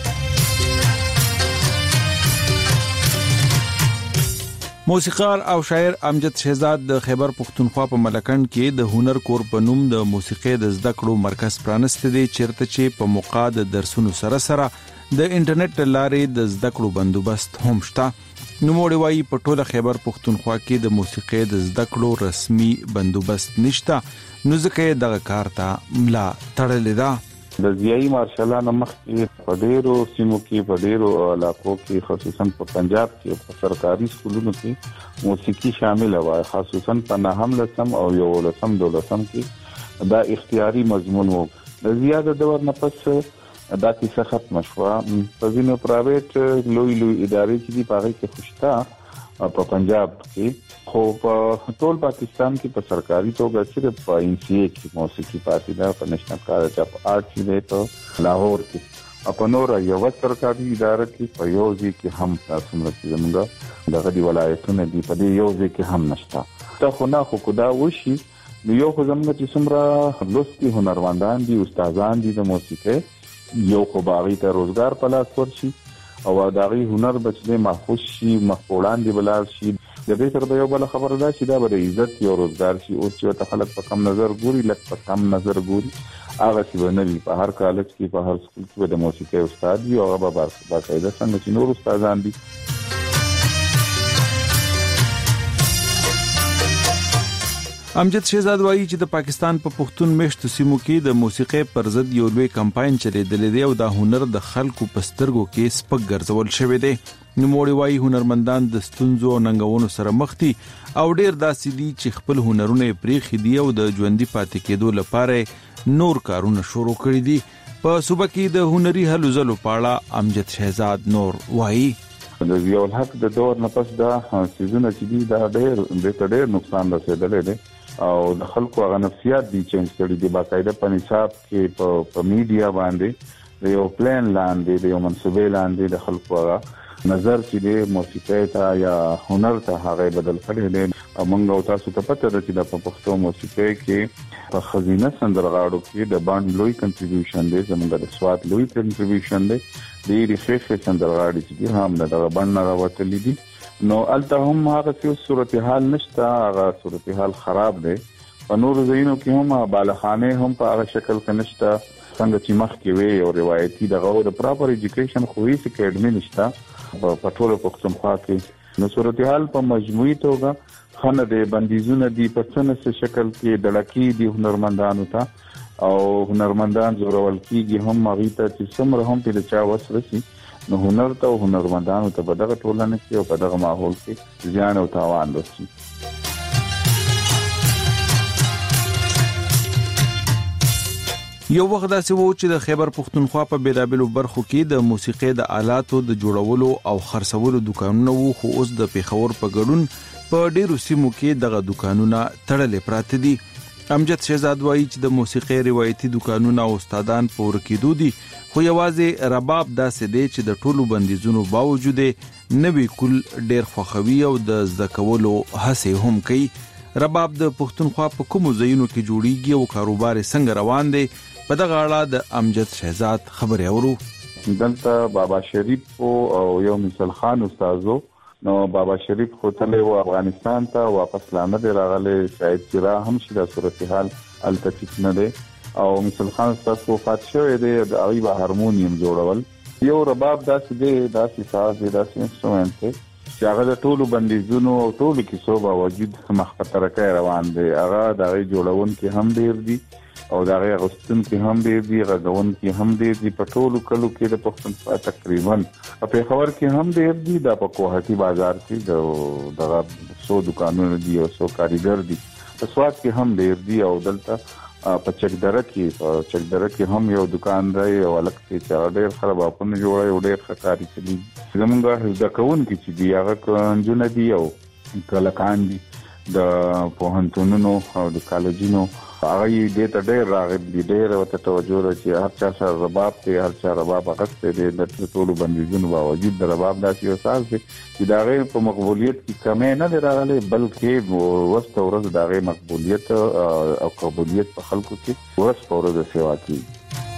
موسیقار او شاعر امجد شهزاد د خیبر پختونخوا په ملکند کې د هنر کور په نوم د موسیقي د زده کړو مرکز پرانسته دي چیرته چې په موقع د درسونو سره د انټرنیټ لارې د زده کړو بندوبست هم شته نو موږ وایي په ټوله خیبر پختونخوا کې د موسیقي د زده کړو رسمي بندوبست نشته نو ځکه دغه کار ته ملا تړلې ده
د ضیائی مارشالانو مخکې په ډیرو سیمو کې په ډیرو علاقو کې خصوصا په پنجاب کې په سرکاري سکولونو کې موسیقي شامل و خصوصا په نهم لسم او یو لسم دولسم کې دا اختیاري مضمون وو د زیاده دور نه پس دا کیسه ختم شوه په ځینو پرایویټ لوی ادارې چې دي په هغه کې خوشتا په پنجاب کې خو په ټول پاکستان کې په سرکاري توګه صرف په NCA کې موسیقي پاتې ده په نېشنل کالج اف آرټ کې په لاهور کې په نور یو سرکاري اداره کې په یو ځای کې هم تاسو مرسته زموږ دغه دی ولایتونه دي په دې یو ځای کې هم نشته ته خو نه خو دا وشي نو یو خو زموږ چې څومره لوستي هنرمندان دي استادان دي د موسیقي یو خو باغی ته روزګار په لاس ورشي او داغي هنر بچلې محفوظ شي مخوړان دی بلار شي د دې سره یو بل خبره ده چې دا به عزت یو روزګار شي او چې ته خلک په کم نظر ګوري لکه په کم نظر ګوري هغه چې ونوي په هر کالج کې په هر سکول کې د موسیقي استاد وي او هغه به باقاعده څنګه چې نور استادان دي
امجد شهزاد وایي چې د پاکستان په پښتون مشت سیمو کې د موسیقي پر ضد یو لوی کمپاین چلیدل دی او د هنر د خلکو په سترګو کې سپک ګرځول شوی دی نو موږ وایي هنرمندان د ستونزو او ننګونو سره مخ دي او ډیر داسې دي چې خپل هنرونه پرېخي دي او د ژوندۍ پاتې کېدو لپاره نور کارونه شروع کړي دي په صوبه کې د هنري هلو ځلو پاړه امجد شهزاد نور وایي
د یو حق د دور نه پس دا سيزونه چې دي دا ډېر نقصان رسیدلی دی او د خلکو هغه نفسیات دي چینج کړي دي باقاعده په نصاب کې په میډیا باندې د یو پلان لاندې د یو منسوبې لاندې د خلکو هغه نظر چې د موسیقي ته یا هنر ته هغه بدل کړی دی. موږ تاسو ته پته ده چې د پښتو موسیقي کې په خزینه سندرغاړو کې د باندې لوی کنټریبیوشن دی، زموږ د سواد لوی کنټریبیوشن دی. د ریفریش سندرغاړي چې هم د باندې راوتلي دي. نو الته هم هغه څه صورتحال نشته، هغه صورتحال خراب دی. په نور ځایونو کې هم بالخانه هم په هغه شکل کې نشته څنګه چې مخکې وي او روایتي دغه د پراپر ایجوکیشن خو هیڅ اکیډمي نشته په ټولو پښتونخوا کې. نو صورتحال په مجموعي توګه خنه د بندیزونه دی په څنګه شکل کې دړکی دی هنرمندانو ته او هنرمندان زورول کیږي هم مغی ته چې څومره هم په چا وسرسي. نو هنر ته او هنرمندانو ته په دغه ټولنه کې او په دغه ماحول کې ځان او تاوان رسي.
یو وخت داسې وو چې د خیبر پښتونخوا په بیلابلو برخو کې د موسیقي د آلاتو د جوړولو او خرڅولو دکانونه وو، خو اوس د پیښور په ګډون په ډیرو سیمو کې دغه دکانونه تړلې پراته دي. امجد شهزاد وایي چې د موسیقي روایتي دکانونه او استادان په ورکېدو دي، خو یوازې رباب داسې دی چې د ټولو بندیزونو باوجود نوی کول ډیر خوښوي او د زده کولو هڅې هم کوي. رباب د پښتونخوا په کومو ځایونو کې جوړیږي او کاروبار څنګه روان دی، په دغه اړه د امجد شهزاد خبرې اورو.
دلته بابا شریف او یو مثال خان استادو، نو بابا شریف خو تللی و افغانستان ته، واپس لا نه دی راغلی. شاید چې را هم شي دا صورتحال هلته ټیک نه دی. او مثال خان استاد وفات شوی دی، د هغوی به هارمونیم جوړول. یو رباب داسې دی، داسې ساز دی، داسې انسټرومنټ دی چې هغه د ټولو بندیزونو او ټولو کیسو باوجود مخ په ترقۍ روان دی. هغه د هغې جوړونکي هم ډېر دي او د هغې اغوستونکي هم ډېر دي، غږونکي هم ډېر دي. په ټولو کلو کې د پښتونخوا تقریبا په پېښور کې هم ډېر دي، دا په کوهاټي بازار کې دغه 100 دکانونه دي او 100 کاریګر دي. په سواد کې هم ډېر دي او دلته په چکدره کې هم یو دکان دی او الګ چې ډېر خراب اپونه جوړي او ډېر ښکاری دي. زمونږ زده کوونکي چې دی هغه انجونه دي او کلکان دي د پوهنتونونو او د کالجونو، هغه دې ته ډېر راغلي، ډېر ورته توجه لري چې هر چا سره رباب دی، هر چا رباب اخیستی دی. د ټولو بندیزونو باوجود د رباب داسې یو ساز دی چې د هغې په مقبولیت کې کمی نه دی راغلی، بلکې ورځ په ورځ د هغې مقبولیت او قبولیت په خلکو کې ورځ په ورځ سیوا کېږي.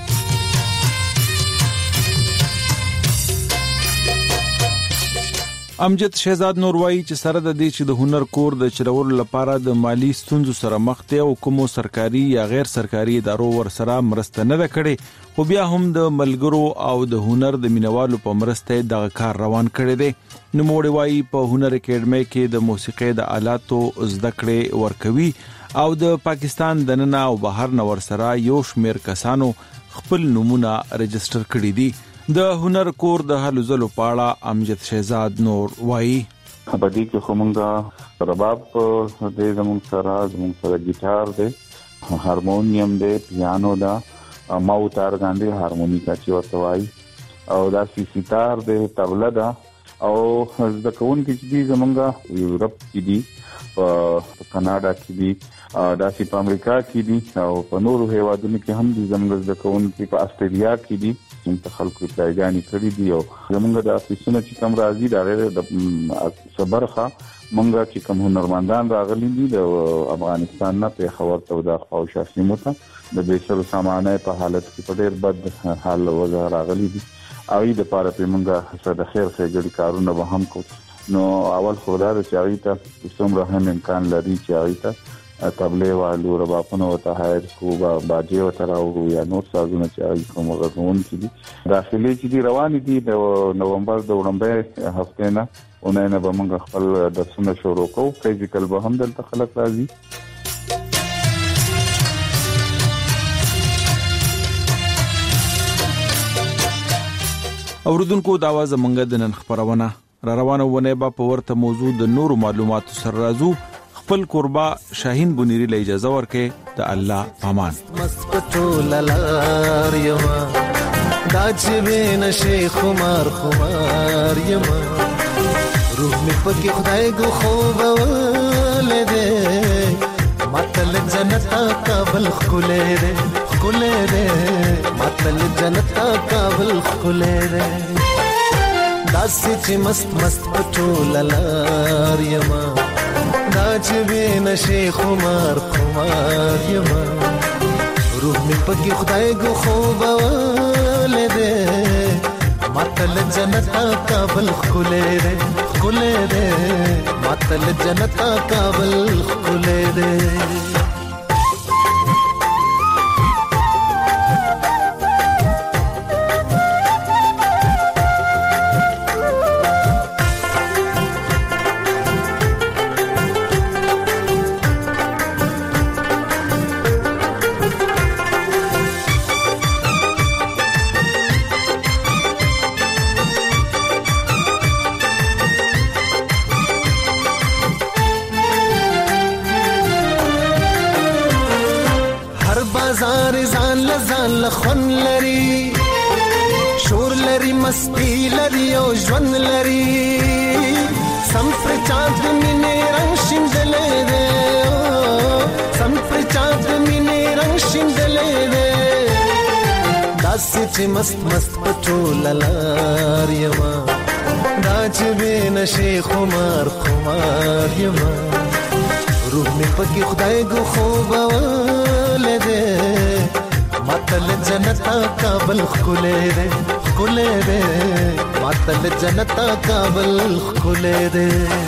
امجد شهزاد نور وایي چې سره د دې چې د هنر کور د چلولو لپاره د مالی ستونزو سره مخ دی او کومو سرکاري یا غیر سرکاري ادارو ورسره مرسته نه ده کړې، خو بیا هم د ملګرو او د هنر د مینوالو په مرسته دغه کار روان کړی دی. نوموړی وایي په هنر اکیډمۍ کې د موسیقي د آلاتو زده کړې ورکوي او د پاکستان دننه او بهر نه ورسره یو شمېر کسانو خپل نومونه رجسټر کړي دي. د هنر کور د هلو ځلو په اړه امجد شهزاد نور وایي
په دې کې خو موږ رباب دی، زموږ سره ګیټار دی، هارمونیم دی، پیانو ده، ماوتار غاندي هارمونیکا چې ورته وایي، او داسې سیتار دی، طبله ده. او زده کوونکي چې دي زموږ یورپ کې دي، په کاناډا کې دي، داسې په امریکا کې دي او په نورو هیوادونو کې هم دي. زموږ زده کوونکي په استرالیا کې دي، چې خلکو پلایګانی کړی دي. او زموږ د افیسونو چې کوم راځي دا غیر د صبرخه موږ چې کوم هنرمندان راغلي دي د افغانستان نه په خبر ته د خواوشا سیمو ته د بیسر سامانه په حالت کې په ډېر بد حال وځه راغلي دي. او د پاره په موږ سره د خیر ښېګړي کارونه به هم کوو. نو اول خدای دې چې هغه ته څومره هم امکان لري چې هغه ته طبله والو ربابونه او ته هایر کو باجه او تراو یا نور سازونه چې هغه کوم غوون چې دي داخلي چې دي روان دي د نومبر د وړاندې هفته نه اونۍ نه به موږ خپل درسونه شروع کوو. فزیکل به هم دلته خلک راځي.
اوردونکو د आवाज منګه د نن خبرونه را روانه ونه با په ورته موضوع د نور معلوماتو سره راځو. خپل قربا شاهین بنيري له اجازه ورکه د الله پامان.
مسکټو للار یما داج بین شیخ خمار یما روح می پکې خدای کو خوب ولده ماتل جنت قابل خله ده ماتل جنت قابل خله ده دا داسې چې مست مست پټول لار یما دا چې بنشي خمار خمار یما روح می پکې خدای کو خوب ولده ماتل جنت کابل خله ده خله ده ماتل جنت کابل خله ده خون لري شور لري مستی لري او ژوند لري سم پر چاند مینه رنگ شیندلې ده سم پر چاند مینه رنگ شیندلې ده داسې چې مست مست پټول لار یما دا چې بنشي خمار خمار یما روح می پکې خدای کو خوب ولده ماتل جنتا کابل خله ده خله ده ماتل جنتا کابل خله ده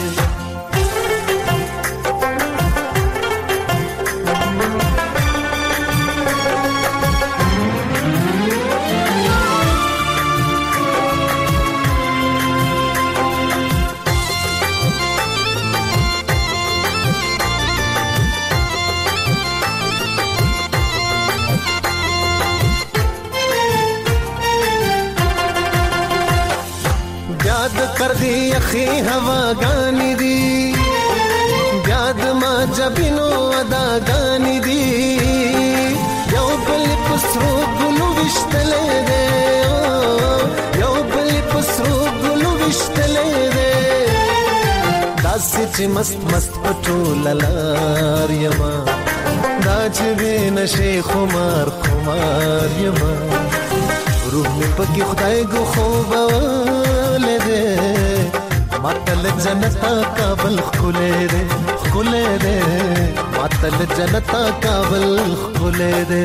कर दी अखी हवा गानी दी याद मां जबिनो अदा गानी दी यो बलि पसरो गुलु विश्तले दे यो बलि पसरो गुलु विश्तले दे दासी ची मस्त मस्त पटोल लार यमा दाज बेनशे खुमार खुमार यमा रूह में पकी खुदाई गो خوبا ولده ماتل جنتا کابل خله ده خله ده ماتل جنتا کابل خله ده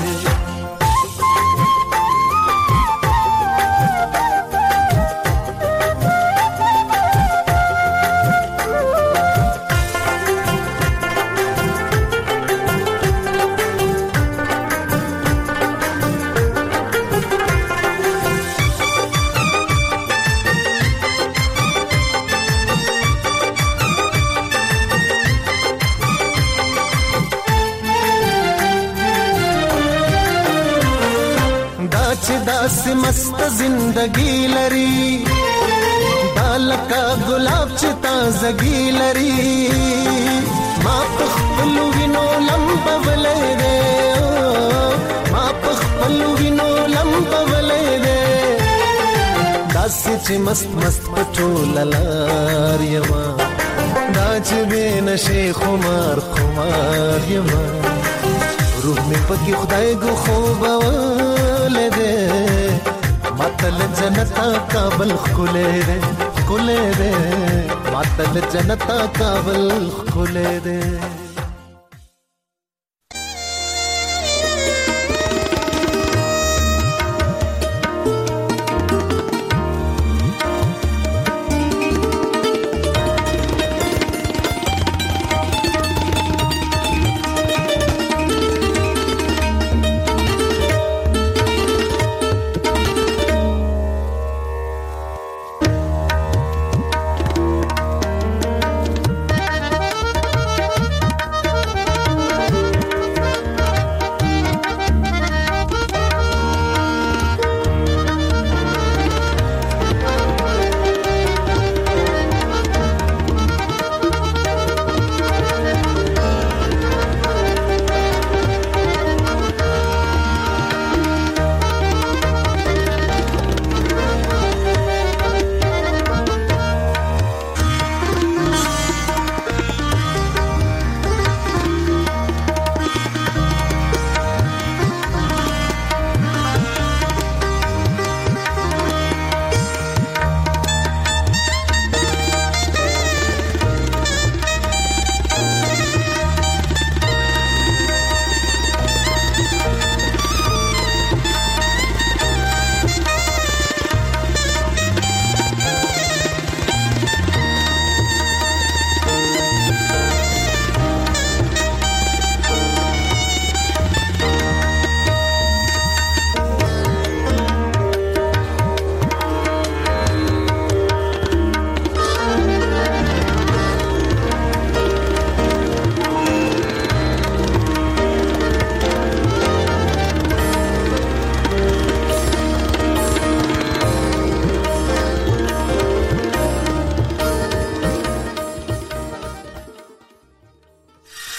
दासी मस्त जिंदगी लरी बालका गुलाब च ताजगी लरी मां पखलू विनो लंब वले दे मां पखलू विनो लंब वले दे दासी च मस्त मस्त पटोल लार यमा दाज बेनशे खुमार खुमार यमा रूह में पकी खुदाई गो خوب ولده ماتل جنتا کابل خله ده خله ده ماتل جنتا کابل خله ده